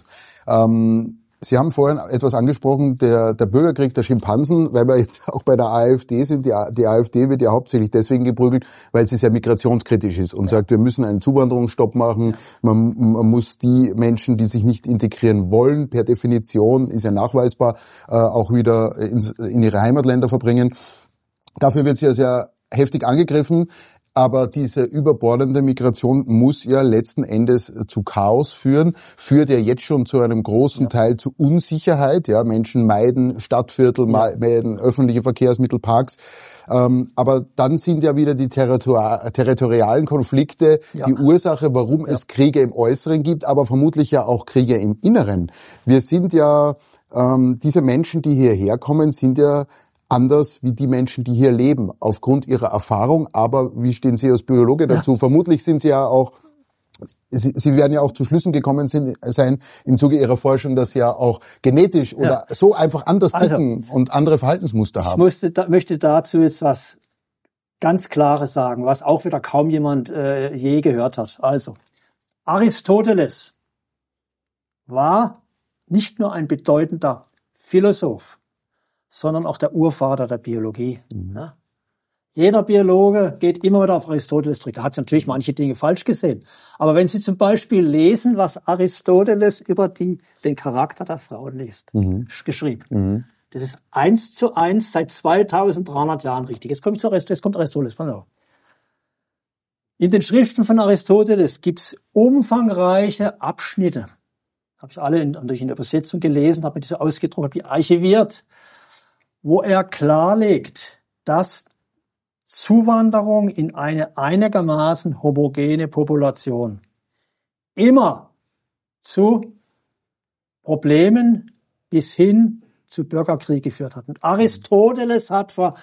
Sie haben vorhin etwas angesprochen, der Bürgerkrieg der Schimpansen, weil wir jetzt auch bei der AfD sind. Die AfD wird ja hauptsächlich deswegen geprügelt, weil sie sehr migrationskritisch ist und sagt, wir müssen einen Zuwanderungsstopp machen. Man muss die Menschen, die sich nicht integrieren wollen, per Definition, ist ja nachweisbar, auch wieder in ihre Heimatländer verbringen. Dafür wird sie ja sehr heftig angegriffen. Aber diese überbordende Migration muss ja letzten Endes zu Chaos führen, führt ja jetzt schon zu einem großen Teil zu Unsicherheit. Ja, Menschen meiden Stadtviertel, meiden öffentliche Verkehrsmittel, Parks. Aber dann sind ja wieder die territorialen Konflikte die Ursache, warum es Kriege im Äußeren gibt, aber vermutlich ja auch Kriege im Inneren. Wir sind ja, diese Menschen, die hierher kommen, sind ja anders wie die Menschen, die hier leben, aufgrund ihrer Erfahrung. Aber wie stehen Sie als Biologe dazu? Ja. Vermutlich sind Sie ja auch, Sie werden ja auch zu Schlüssen gekommen sein im Zuge Ihrer Forschung, dass Sie ja auch genetisch oder so einfach anders ticken und andere Verhaltensmuster haben. Ich möchte dazu jetzt was ganz Klares sagen, was auch wieder kaum jemand je gehört hat. Also, Aristoteles war nicht nur ein bedeutender Philosoph, sondern auch der Urvater der Biologie. Ja? Jeder Biologe geht immer wieder auf Aristoteles zurück. Da hat natürlich manche Dinge falsch gesehen. Aber wenn Sie zum Beispiel lesen, was Aristoteles über den Charakter der Frauen liest, geschrieben, das ist 1:1 seit 2300 Jahren richtig. Jetzt kommt Aristoteles. Pass auf. In den Schriften von Aristoteles gibt's umfangreiche Abschnitte. Habe ich alle in der Übersetzung gelesen, habe mir diese ausgedruckt, habe die archiviert, wo er klarlegt, dass Zuwanderung in eine einigermaßen homogene Population immer zu Problemen bis hin zu Bürgerkrieg geführt hat. Und Aristoteles hat vor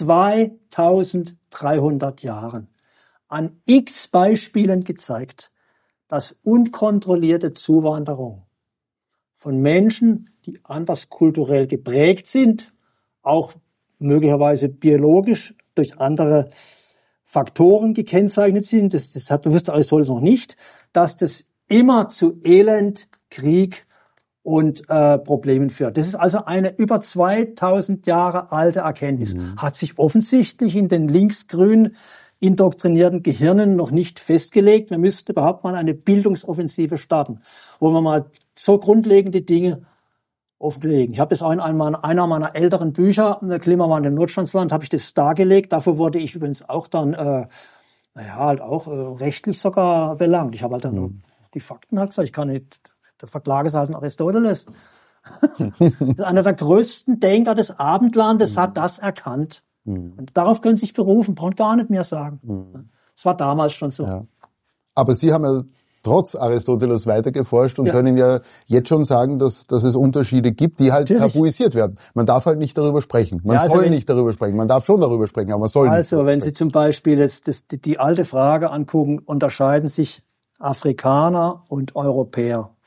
2300 Jahren an x Beispielen gezeigt, dass unkontrollierte Zuwanderung von Menschen, die anders kulturell geprägt sind, auch möglicherweise biologisch durch andere Faktoren gekennzeichnet sind, das wusste Aristoteles noch nicht, dass das immer zu Elend, Krieg und Problemen führt. Das ist also eine über 2000 Jahre alte Erkenntnis. Hat sich offensichtlich in den linksgrün indoktrinierten Gehirnen noch nicht festgelegt. Wir müssten überhaupt mal eine Bildungsoffensive starten, wo wir mal so grundlegende Dinge offenlegen. Ich habe das auch in einer meiner älteren Bücher, Klimawandel im Nordstandsland, habe ich das dargelegt. Dafür wurde ich übrigens auch dann, rechtlich sogar belangt. Ich habe halt dann die Fakten halt gesagt. Ich kann nicht, der Verklage ist halt ein Aristoteles. Das ist einer der größten Denker des Abendlandes, hat das erkannt. Und darauf können Sie sich berufen, brauchen gar nicht mehr sagen. Das war damals schon so. Ja. Aber Sie haben ja trotz Aristoteles weitergeforscht und können ja jetzt schon sagen, dass es Unterschiede gibt, die halt tabuisiert werden. Man darf halt nicht darüber sprechen. Man soll nicht darüber sprechen. Man darf schon darüber sprechen, aber man soll nicht. Also, wenn Sie zum Beispiel jetzt die alte Frage angucken, unterscheiden sich Afrikaner und Europäer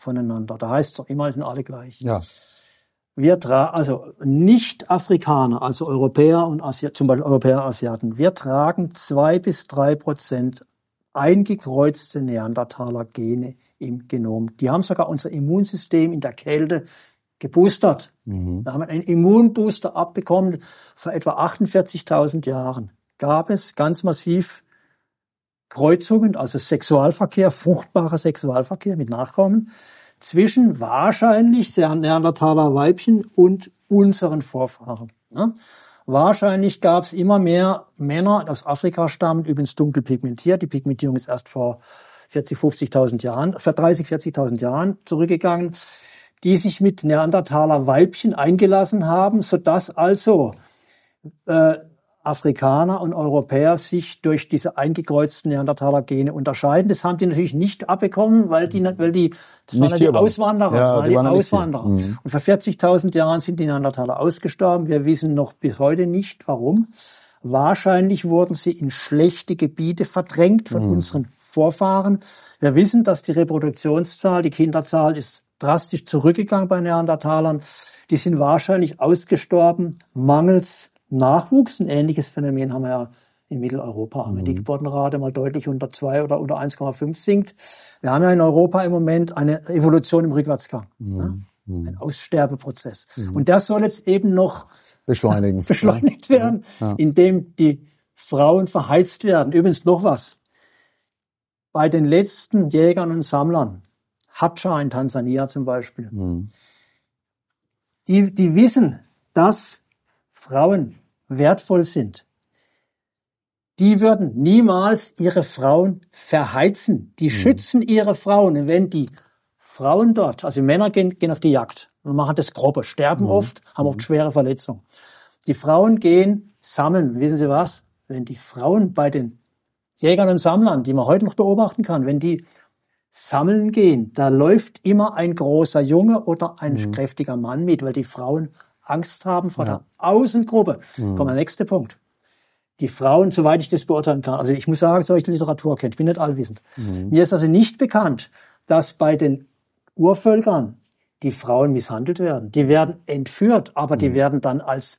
voneinander. Da heißt es doch immer, sind alle gleich. Ja. Also Nicht-Afrikaner, also Europäer und zum Beispiel Europäer, Asiaten, wir tragen 2-3% eingekreuzte Neandertaler-Gene im Genom. Die haben sogar unser Immunsystem in der Kälte geboostert. Wir haben einen Immunbooster abbekommen. Vor etwa 48.000 Jahren gab es ganz massiv Kreuzungen, also Sexualverkehr, fruchtbarer Sexualverkehr mit Nachkommen zwischen wahrscheinlich Neandertaler Weibchen und unseren Vorfahren. Ja? Wahrscheinlich gab es immer mehr Männer aus Afrika stammend, übrigens dunkel pigmentiert. Die Pigmentierung ist erst vor 40.000 Jahren, vor 40.000 Jahren zurückgegangen, die sich mit Neandertaler Weibchen eingelassen haben, sodass also Afrikaner und Europäer sich durch diese eingekreuzten Neandertaler-Gene unterscheiden. Das haben die natürlich nicht abbekommen, weil das waren ja die Auswanderer. Ja, die waren Auswanderer. Und vor 40.000 Jahren sind die Neandertaler ausgestorben. Wir wissen noch bis heute nicht, warum. Wahrscheinlich wurden sie in schlechte Gebiete verdrängt von unseren Vorfahren. Wir wissen, dass die Reproduktionszahl, die Kinderzahl ist drastisch zurückgegangen bei Neandertalern. Die sind wahrscheinlich ausgestorben mangels Nachwuchs. Ein ähnliches Phänomen haben wir ja in Mitteleuropa. Wenn die Geburtenrate mal deutlich unter 2 oder unter 1,5 sinkt. Wir haben ja in Europa im Moment eine Evolution im Rückwärtsgang. Ein Aussterbeprozess. Und das soll jetzt eben noch beschleunigt werden, indem die Frauen verheizt werden. Übrigens noch was. Bei den letzten Jägern und Sammlern, Hatscha in Tansania zum Beispiel, die wissen, dass Frauen wertvoll sind. Die würden niemals ihre Frauen verheizen. Die schützen ihre Frauen. Und wenn die Frauen dort, also Männer gehen auf die Jagd und machen das Grobe, sterben oft, haben oft schwere Verletzungen. Die Frauen gehen sammeln. Wissen Sie was? Wenn die Frauen bei den Jägern und Sammlern, die man heute noch beobachten kann, wenn die sammeln gehen, da läuft immer ein großer Junge oder ein kräftiger Mann mit, weil die Frauen Angst haben vor der Außengruppe. Kommt der nächste Punkt. Die Frauen, soweit ich das beurteilen kann, also ich muss sagen, solche Literatur kennt, ich bin nicht allwissend. Mir ist also nicht bekannt, dass bei den Urvölkern die Frauen misshandelt werden. Die werden entführt, aber die werden dann als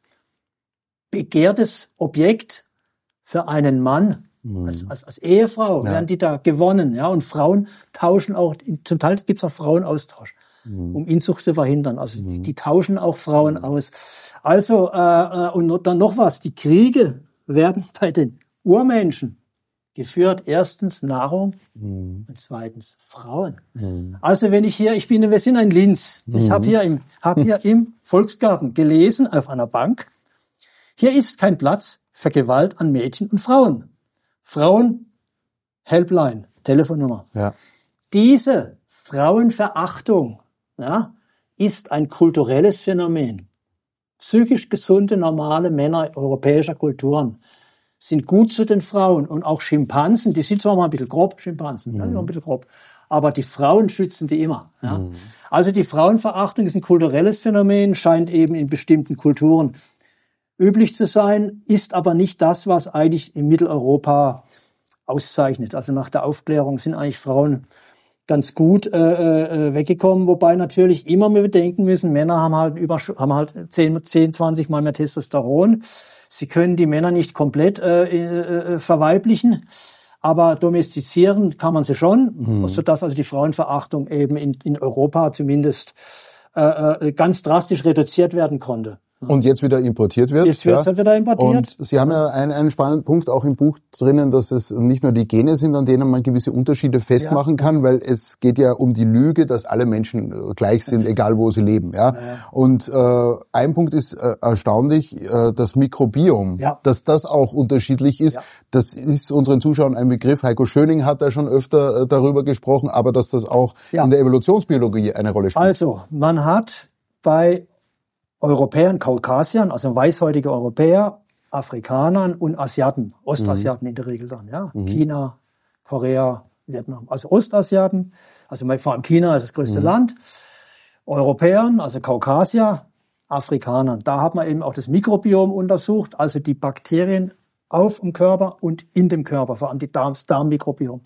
begehrtes Objekt für einen Mann, als Ehefrau, werden die da gewonnen. Ja, und Frauen tauschen auch, zum Teil gibt es auch Frauenaustausch, um Inzucht zu verhindern. Also die tauschen auch Frauen aus. Also, und dann noch was, die Kriege werden bei den Urmenschen geführt. Erstens Nahrung und zweitens Frauen. Also wenn wir sind in Linz. Ich habe hier im Volksgarten gelesen, auf einer Bank, hier ist kein Platz für Gewalt an Mädchen und Frauen. Frauen, Helpline, Telefonnummer. Ja. Diese Frauenverachtung, ist ein kulturelles Phänomen. Psychisch gesunde, normale Männer europäischer Kulturen sind gut zu den Frauen. Und auch Schimpansen, die sind zwar mal ein bisschen grob, Schimpansen, ein bisschen grob, aber die Frauen schützen die immer. Ja. Also die Frauenverachtung ist ein kulturelles Phänomen, scheint eben in bestimmten Kulturen üblich zu sein, ist aber nicht das, was eigentlich in Mitteleuropa auszeichnet. Also nach der Aufklärung sind eigentlich Frauen ganz gut weggekommen, wobei natürlich immer wir bedenken müssen, Männer haben halt 10, 20 Mal mehr Testosteron. Sie können die Männer nicht komplett verweiblichen, aber domestizieren kann man sie schon, sodass also die Frauenverachtung eben in Europa zumindest ganz drastisch reduziert werden konnte. Und jetzt wieder importiert wird. Jetzt wird es halt wieder importiert. Und Sie haben ja einen spannenden Punkt auch im Buch drinnen, dass es nicht nur die Gene sind, an denen man gewisse Unterschiede festmachen kann, weil es geht ja um die Lüge, dass alle Menschen gleich sind, egal wo sie leben. Ja. Und ein Punkt ist erstaunlich, das Mikrobiom, dass das auch unterschiedlich ist. Das ist unseren Zuschauern ein Begriff. Heiko Schöning hat da schon öfter darüber gesprochen, aber dass das auch in der Evolutionsbiologie eine Rolle spielt. Also, man hat bei Europäern, Kaukasiern, also weißhäutige Europäer, Afrikanern und Asiaten, Ostasiaten in der Regel dann, China, Korea, Vietnam. Also Ostasiaten, also vor allem China ist das größte Land, Europäern, also Kaukasier, Afrikanern. Da hat man eben auch das Mikrobiom untersucht, also die Bakterien auf dem Körper und in dem Körper, vor allem das Darmmikrobiom.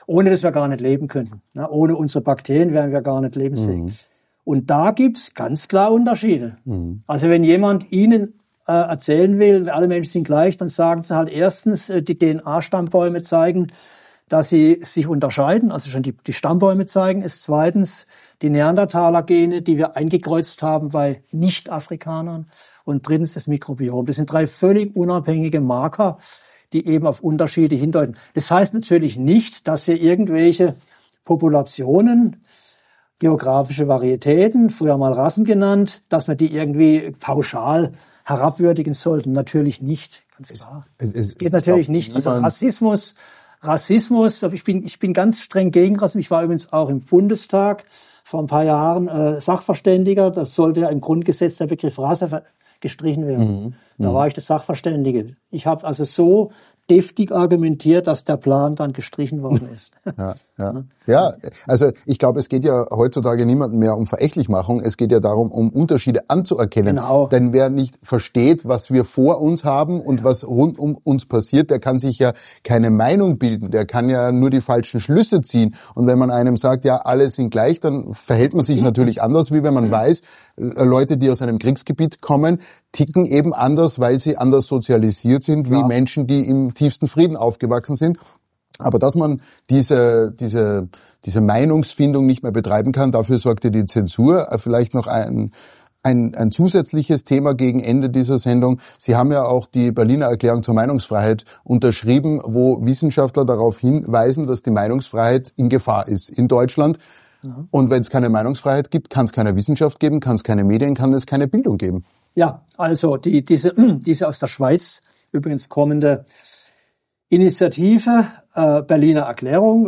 ohne dass wir gar nicht leben könnten. Ne? Ohne unsere Bakterien wären wir gar nicht lebensfähig. Und da gibt's ganz klar Unterschiede. Also wenn jemand Ihnen erzählen will, alle Menschen sind gleich, dann sagen sie halt erstens, die DNA-Stammbäume zeigen, dass sie sich unterscheiden, also schon die Stammbäume zeigen es. Zweitens die Neandertaler-Gene, die wir eingekreuzt haben bei Nicht-Afrikanern. Und drittens das Mikrobiom. Das sind 3 völlig unabhängige Marker, die eben auf Unterschiede hindeuten. Das heißt natürlich nicht, dass wir irgendwelche Populationen, geografische Varietäten, früher mal Rassen genannt, dass wir die irgendwie pauschal herabwürdigen sollten. Natürlich nicht, ganz klar. Es geht natürlich nicht. Also Rassismus, ich bin ganz streng gegen Rassismus. Ich war übrigens auch im Bundestag vor ein paar Jahren Sachverständiger. Da sollte ja im Grundgesetz der Begriff Rasse gestrichen werden. Da war ich der Sachverständige. Ich habe also so deftig argumentiert, dass der Plan dann gestrichen worden ist. Ja, also ich glaube, es geht ja heutzutage niemandem mehr um Verächtlichmachung, es geht ja darum, um Unterschiede anzuerkennen. Genau. Denn wer nicht versteht, was wir vor uns haben und was rund um uns passiert, der kann sich ja keine Meinung bilden, der kann ja nur die falschen Schlüsse ziehen. Und wenn man einem sagt, ja, alle sind gleich, dann verhält man sich natürlich anders, wie wenn man weiß, Leute, die aus einem Kriegsgebiet kommen, ticken eben anders, weil sie anders sozialisiert sind, wie Menschen, die im tiefsten Frieden aufgewachsen sind. Aber dass man diese Meinungsfindung nicht mehr betreiben kann, dafür sorgte die Zensur. Vielleicht noch ein zusätzliches Thema gegen Ende dieser Sendung. Sie haben ja auch die Berliner Erklärung zur Meinungsfreiheit unterschrieben, wo Wissenschaftler darauf hinweisen, dass die Meinungsfreiheit in Gefahr ist in Deutschland. Und wenn es keine Meinungsfreiheit gibt, kann es keine Wissenschaft geben, kann es keine Medien, kann es keine Bildung geben. Ja, also diese aus der Schweiz übrigens kommende Initiative, Berliner Erklärung.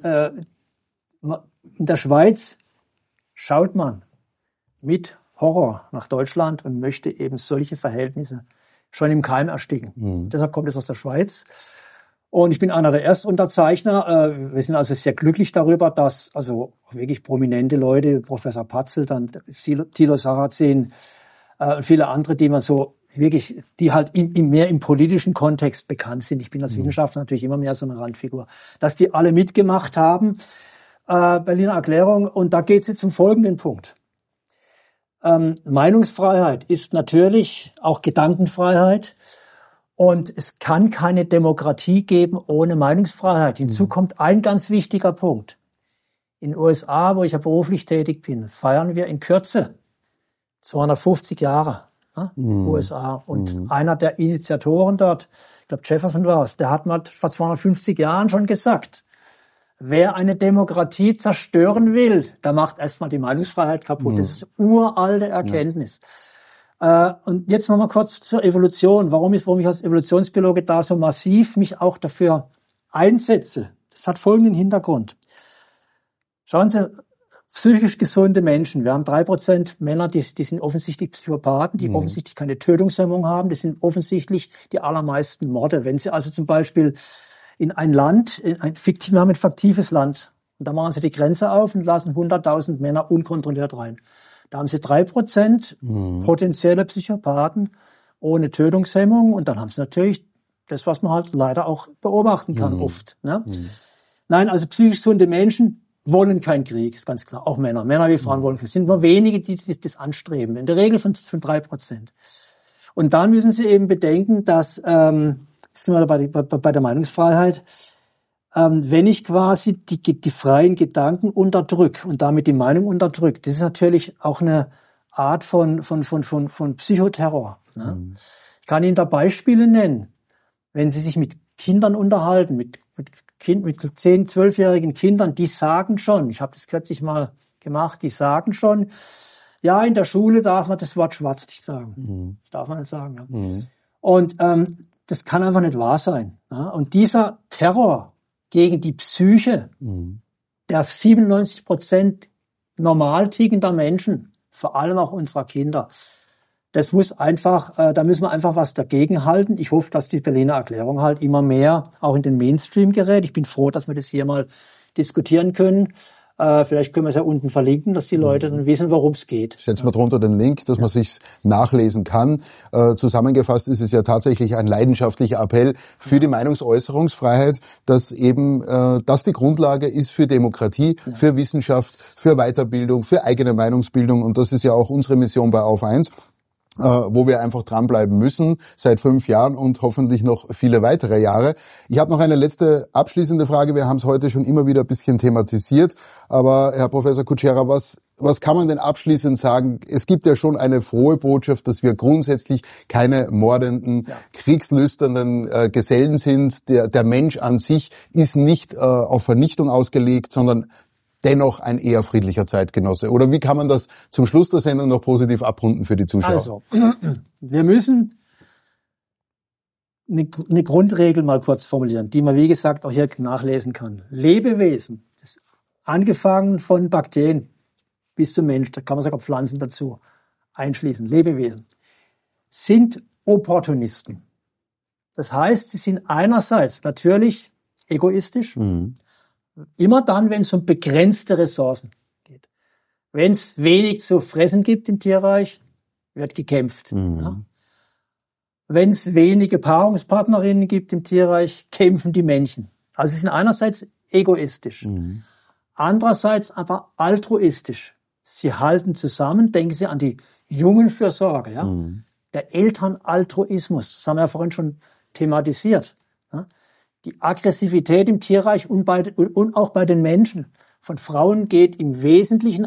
In der Schweiz schaut man mit Horror nach Deutschland und möchte eben solche Verhältnisse schon im Keim ersticken. Deshalb kommt es aus der Schweiz. Und ich bin einer der Erstunterzeichner. Wir sind also sehr glücklich darüber, dass also wirklich prominente Leute, Professor Patzel, dann Thilo Sarrazin, viele andere, die man so wirklich, die halt mehr im politischen Kontext bekannt sind. Ich bin als Wissenschaftler natürlich immer mehr so eine Randfigur. Dass die alle mitgemacht haben, Berliner Erklärung. Und da geht es jetzt zum folgenden Punkt. Meinungsfreiheit ist natürlich auch Gedankenfreiheit. Und es kann keine Demokratie geben ohne Meinungsfreiheit. Hinzu kommt ein ganz wichtiger Punkt. In den USA, wo ich ja beruflich tätig bin, feiern wir in Kürze 250 Jahre USA. Und einer der Initiatoren dort, ich glaube Jefferson war es, der hat mal vor 250 Jahren schon gesagt, wer eine Demokratie zerstören will, der macht erstmal die Meinungsfreiheit kaputt. Das ist uralte Erkenntnis. Und jetzt nochmal kurz zur Evolution. Warum ich als Evolutionsbiologe da so massiv mich auch dafür einsetze? Das hat folgenden Hintergrund. Schauen Sie, psychisch gesunde Menschen. Wir haben 3% Männer, die sind offensichtlich Psychopathen, die offensichtlich keine Tötungshemmung haben. Das sind offensichtlich die allermeisten Morde. Wenn Sie also zum Beispiel in ein Land, wir haben ein fiktives Land, und da machen Sie die Grenze auf und lassen 100.000 Männer unkontrolliert rein. Da haben Sie 3% potenzielle Psychopathen ohne Tötungshemmung, und dann haben Sie natürlich das, was man halt leider auch beobachten kann oft. Ne? Nein, also psychisch gesunde Menschen wollen keinen Krieg, ist ganz klar. Auch Männer wie Frauen wollen Krieg. Es sind nur wenige, die das anstreben. In der Regel von 3%. Und dann müssen Sie eben bedenken, dass, jetzt sind wir bei der Meinungsfreiheit, wenn ich quasi die freien Gedanken unterdrücke und damit die Meinung unterdrücke, das ist natürlich auch eine Art von Psychoterror. Ne? Ich kann Ihnen da Beispiele nennen. Wenn Sie sich mit Kindern unterhalten, mit 10-, 12-jährigen Kindern, die sagen schon, ich habe das kürzlich mal gemacht, die sagen schon, ja, in der Schule darf man das Wort schwarz nicht sagen. Das darf man nicht sagen. Ja. Und das kann einfach nicht wahr sein. Ja. Und dieser Terror gegen die Psyche der 97% normal tickender Menschen, vor allem auch unserer Kinder, das muss einfach, da müssen wir einfach was dagegen halten. Ich hoffe, dass die Berliner Erklärung halt immer mehr auch in den Mainstream gerät. Ich bin froh, dass wir das hier mal diskutieren können. Vielleicht können wir es ja unten verlinken, dass die Leute dann wissen, worum es geht. Setzen wir drunter den Link, dass man sich's nachlesen kann. Zusammengefasst ist es ja tatsächlich ein leidenschaftlicher Appell für die Meinungsäußerungsfreiheit, dass eben das die Grundlage ist für Demokratie, für Wissenschaft, für Weiterbildung, für eigene Meinungsbildung. Und das ist ja auch unsere Mission bei Auf 1. Wo wir einfach dranbleiben müssen, seit 5 Jahren und hoffentlich noch viele weitere Jahre. Ich habe noch eine letzte abschließende Frage. Wir haben es heute schon immer wieder ein bisschen thematisiert. Aber Herr Professor Kutschera, was kann man denn abschließend sagen? Es gibt ja schon eine frohe Botschaft, dass wir grundsätzlich keine mordenden, kriegslüsternden Gesellen sind. Der Mensch an sich ist nicht auf Vernichtung ausgelegt, sondern dennoch ein eher friedlicher Zeitgenosse. Oder wie kann man das zum Schluss der Sendung noch positiv abrunden für die Zuschauer? Also, wir müssen eine Grundregel mal kurz formulieren, die man, wie gesagt, auch hier nachlesen kann. Lebewesen, das angefangen von Bakterien bis zum Mensch, da kann man sogar Pflanzen dazu einschließen, Lebewesen, sind Opportunisten. Das heißt, sie sind einerseits natürlich egoistisch, immer dann, wenn es um begrenzte Ressourcen geht. Wenn es wenig zu fressen gibt im Tierreich, wird gekämpft. Ja. Wenn es wenige Paarungspartnerinnen gibt im Tierreich, kämpfen die Männchen. Also sie sind einerseits egoistisch, andererseits aber altruistisch. Sie halten zusammen, denken Sie an die Jungenfürsorge, ja? Der Elternaltruismus, das haben wir ja vorhin schon thematisiert. Ja? Die Aggressivität im Tierreich und auch bei den Menschen von Frauen geht im Wesentlichen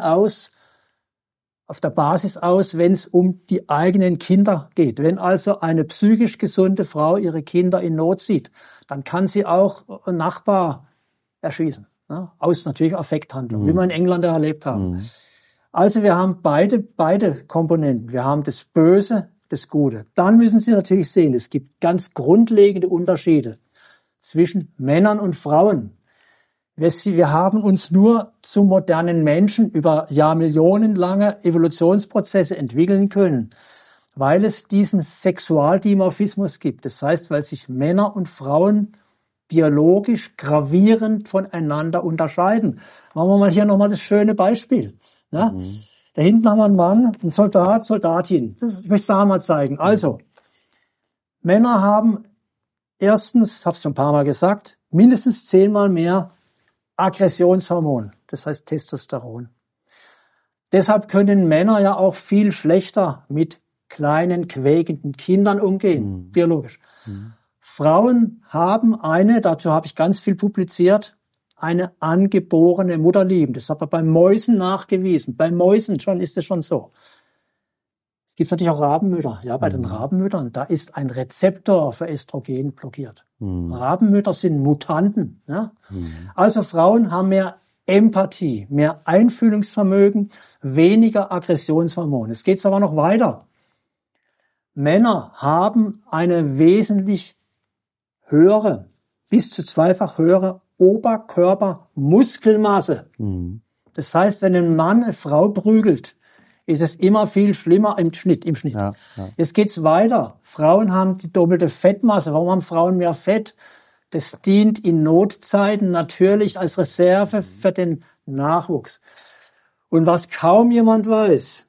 auf der Basis aus, wenn es um die eigenen Kinder geht. Wenn also eine psychisch gesunde Frau ihre Kinder in Not sieht, dann kann sie auch einen Nachbar erschießen. Ne? Aus natürlich Affekthandlung, wie wir in England erlebt haben. Also wir haben beide Komponenten. Wir haben das Böse, das Gute. Dann müssen Sie natürlich sehen, es gibt ganz grundlegende Unterschiede zwischen Männern und Frauen. Wir haben uns nur zu modernen Menschen über jahrmillionenlange Evolutionsprozesse entwickeln können, weil es diesen Sexualdimorphismus gibt. Das heißt, weil sich Männer und Frauen biologisch gravierend voneinander unterscheiden. Machen wir mal hier nochmal das schöne Beispiel. Ja? Da hinten haben wir einen Mann, einen Soldat, Soldatin. Ich möchte es da mal zeigen. Also, Männer haben erstens, habe ich schon ein paar Mal gesagt, mindestens 10-mal mehr Aggressionshormon, das heißt Testosteron. Deshalb können Männer ja auch viel schlechter mit kleinen, quäkenden Kindern umgehen, biologisch. Frauen haben dazu habe ich ganz viel publiziert, eine angeborene Mutterliebe. Das hat man bei Mäusen nachgewiesen. Bei Mäusen ist es schon so. Es gibt natürlich auch Rabenmütter. Ja, bei den Rabenmüttern, da ist ein Rezeptor für Östrogen blockiert. Rabenmütter sind Mutanten. Ja? Also Frauen haben mehr Empathie, mehr Einfühlungsvermögen, weniger Aggressionshormone. Es geht aber noch weiter. Männer haben eine wesentlich höhere, bis zu 2-fach höhere Oberkörpermuskelmasse. Das heißt, wenn ein Mann eine Frau prügelt, ist es immer viel schlimmer im Schnitt. Ja. Jetzt geht's weiter. Frauen haben die doppelte Fettmasse. Warum haben Frauen mehr Fett? Das dient in Notzeiten natürlich als Reserve für den Nachwuchs. Und was kaum jemand weiß,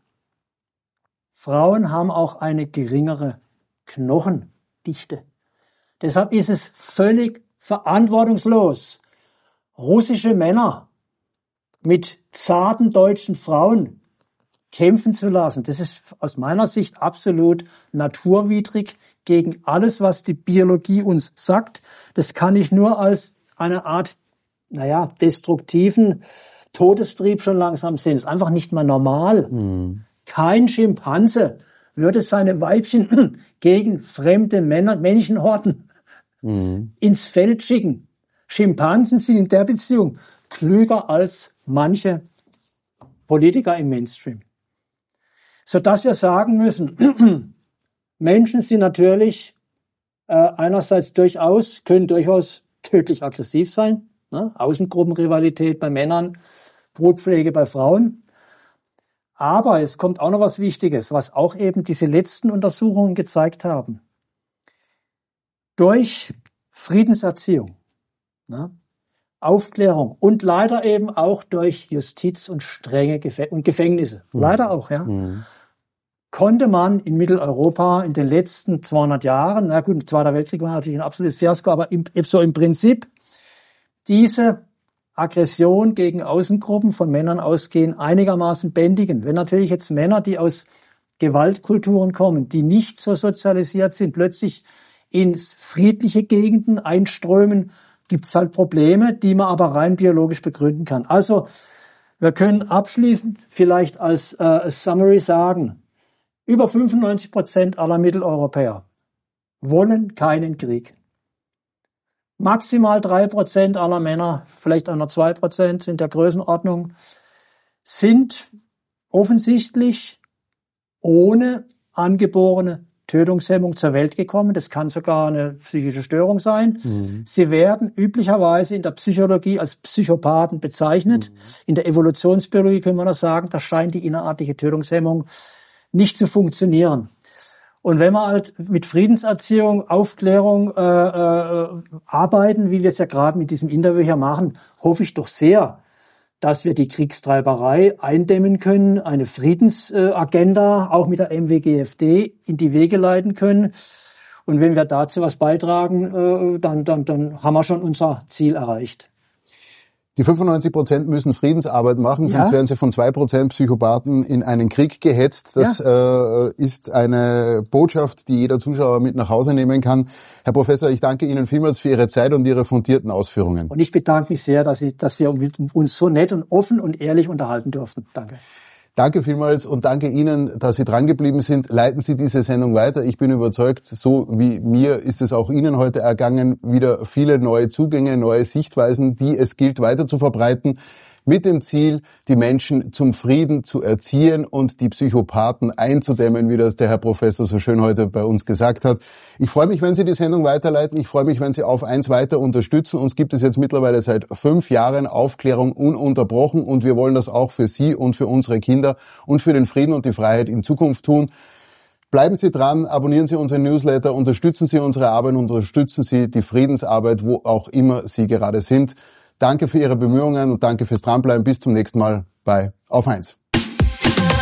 Frauen haben auch eine geringere Knochendichte. Deshalb ist es völlig verantwortungslos, russische Männer mit zarten deutschen Frauen kämpfen zu lassen. Das ist aus meiner Sicht absolut naturwidrig gegen alles, was die Biologie uns sagt. Das kann ich nur als eine Art, destruktiven Todestrieb schon langsam sehen. Das ist einfach nicht mehr normal. Kein Schimpanse würde seine Weibchen gegen fremde Menschenhorden ins Feld schicken. Schimpansen sind in der Beziehung klüger als manche Politiker im Mainstream. Sodass wir sagen müssen, Menschen sind natürlich einerseits können durchaus tödlich aggressiv sein, ne? Außengruppenrivalität bei Männern, Brutpflege bei Frauen. Aber es kommt auch noch was Wichtiges, was auch eben diese letzten Untersuchungen gezeigt haben. Durch Friedenserziehung, ne, Aufklärung und leider eben auch durch Justiz und strenge Gefängnisse. Leider auch, ja. Konnte man in Mitteleuropa in den letzten 200 Jahren, na gut, Zweiter Weltkrieg war natürlich ein absolutes Fiasko, aber im Prinzip diese Aggression gegen Außengruppen von Männern ausgehen, einigermaßen bändigen. Wenn natürlich jetzt Männer, die aus Gewaltkulturen kommen, die nicht so sozialisiert sind, plötzlich in friedliche Gegenden einströmen, gibt's halt Probleme, die man aber rein biologisch begründen kann. Also wir können abschließend vielleicht als Summary sagen, über 95% aller Mitteleuropäer wollen keinen Krieg. Maximal 3% aller Männer, vielleicht auch noch 2% in der Größenordnung, sind offensichtlich ohne angeborene Tötungshemmung zur Welt gekommen. Das kann sogar eine psychische Störung sein. Sie werden üblicherweise in der Psychologie als Psychopathen bezeichnet. In der Evolutionsbiologie können wir noch sagen, da scheint die innerartige Tötungshemmung nicht zu funktionieren. Und wenn wir halt mit Friedenserziehung, Aufklärung arbeiten, wie wir es ja gerade mit diesem Interview hier machen, hoffe ich doch sehr, dass wir die Kriegstreiberei eindämmen können, eine Friedensagenda auch mit der MWGFD in die Wege leiten können. Und wenn wir dazu was beitragen, dann haben wir schon unser Ziel erreicht. Die 95% müssen Friedensarbeit machen, sonst werden sie von 2% Psychopathen in einen Krieg gehetzt. Das ist eine Botschaft, die jeder Zuschauer mit nach Hause nehmen kann. Herr Professor, ich danke Ihnen vielmals für Ihre Zeit und Ihre fundierten Ausführungen. Und ich bedanke mich sehr, dass wir uns so nett und offen und ehrlich unterhalten durften. Danke. Danke vielmals und danke Ihnen, dass Sie drangeblieben sind. Leiten Sie diese Sendung weiter. Ich bin überzeugt, so wie mir ist es auch Ihnen heute ergangen, wieder viele neue Zugänge, neue Sichtweisen, die es gilt weiter zu verbreiten, mit dem Ziel, die Menschen zum Frieden zu erziehen und die Psychopathen einzudämmen, wie das der Herr Professor so schön heute bei uns gesagt hat. Ich freue mich, wenn Sie die Sendung weiterleiten. Ich freue mich, wenn Sie auf 1 weiter unterstützen. Uns gibt es jetzt mittlerweile seit 5 Jahren Aufklärung ununterbrochen und wir wollen das auch für Sie und für unsere Kinder und für den Frieden und die Freiheit in Zukunft tun. Bleiben Sie dran, abonnieren Sie unseren Newsletter, unterstützen Sie unsere Arbeit, unterstützen Sie die Friedensarbeit, wo auch immer Sie gerade sind. Danke für Ihre Bemühungen und danke fürs Dranbleiben. Bis zum nächsten Mal bei Auf 1.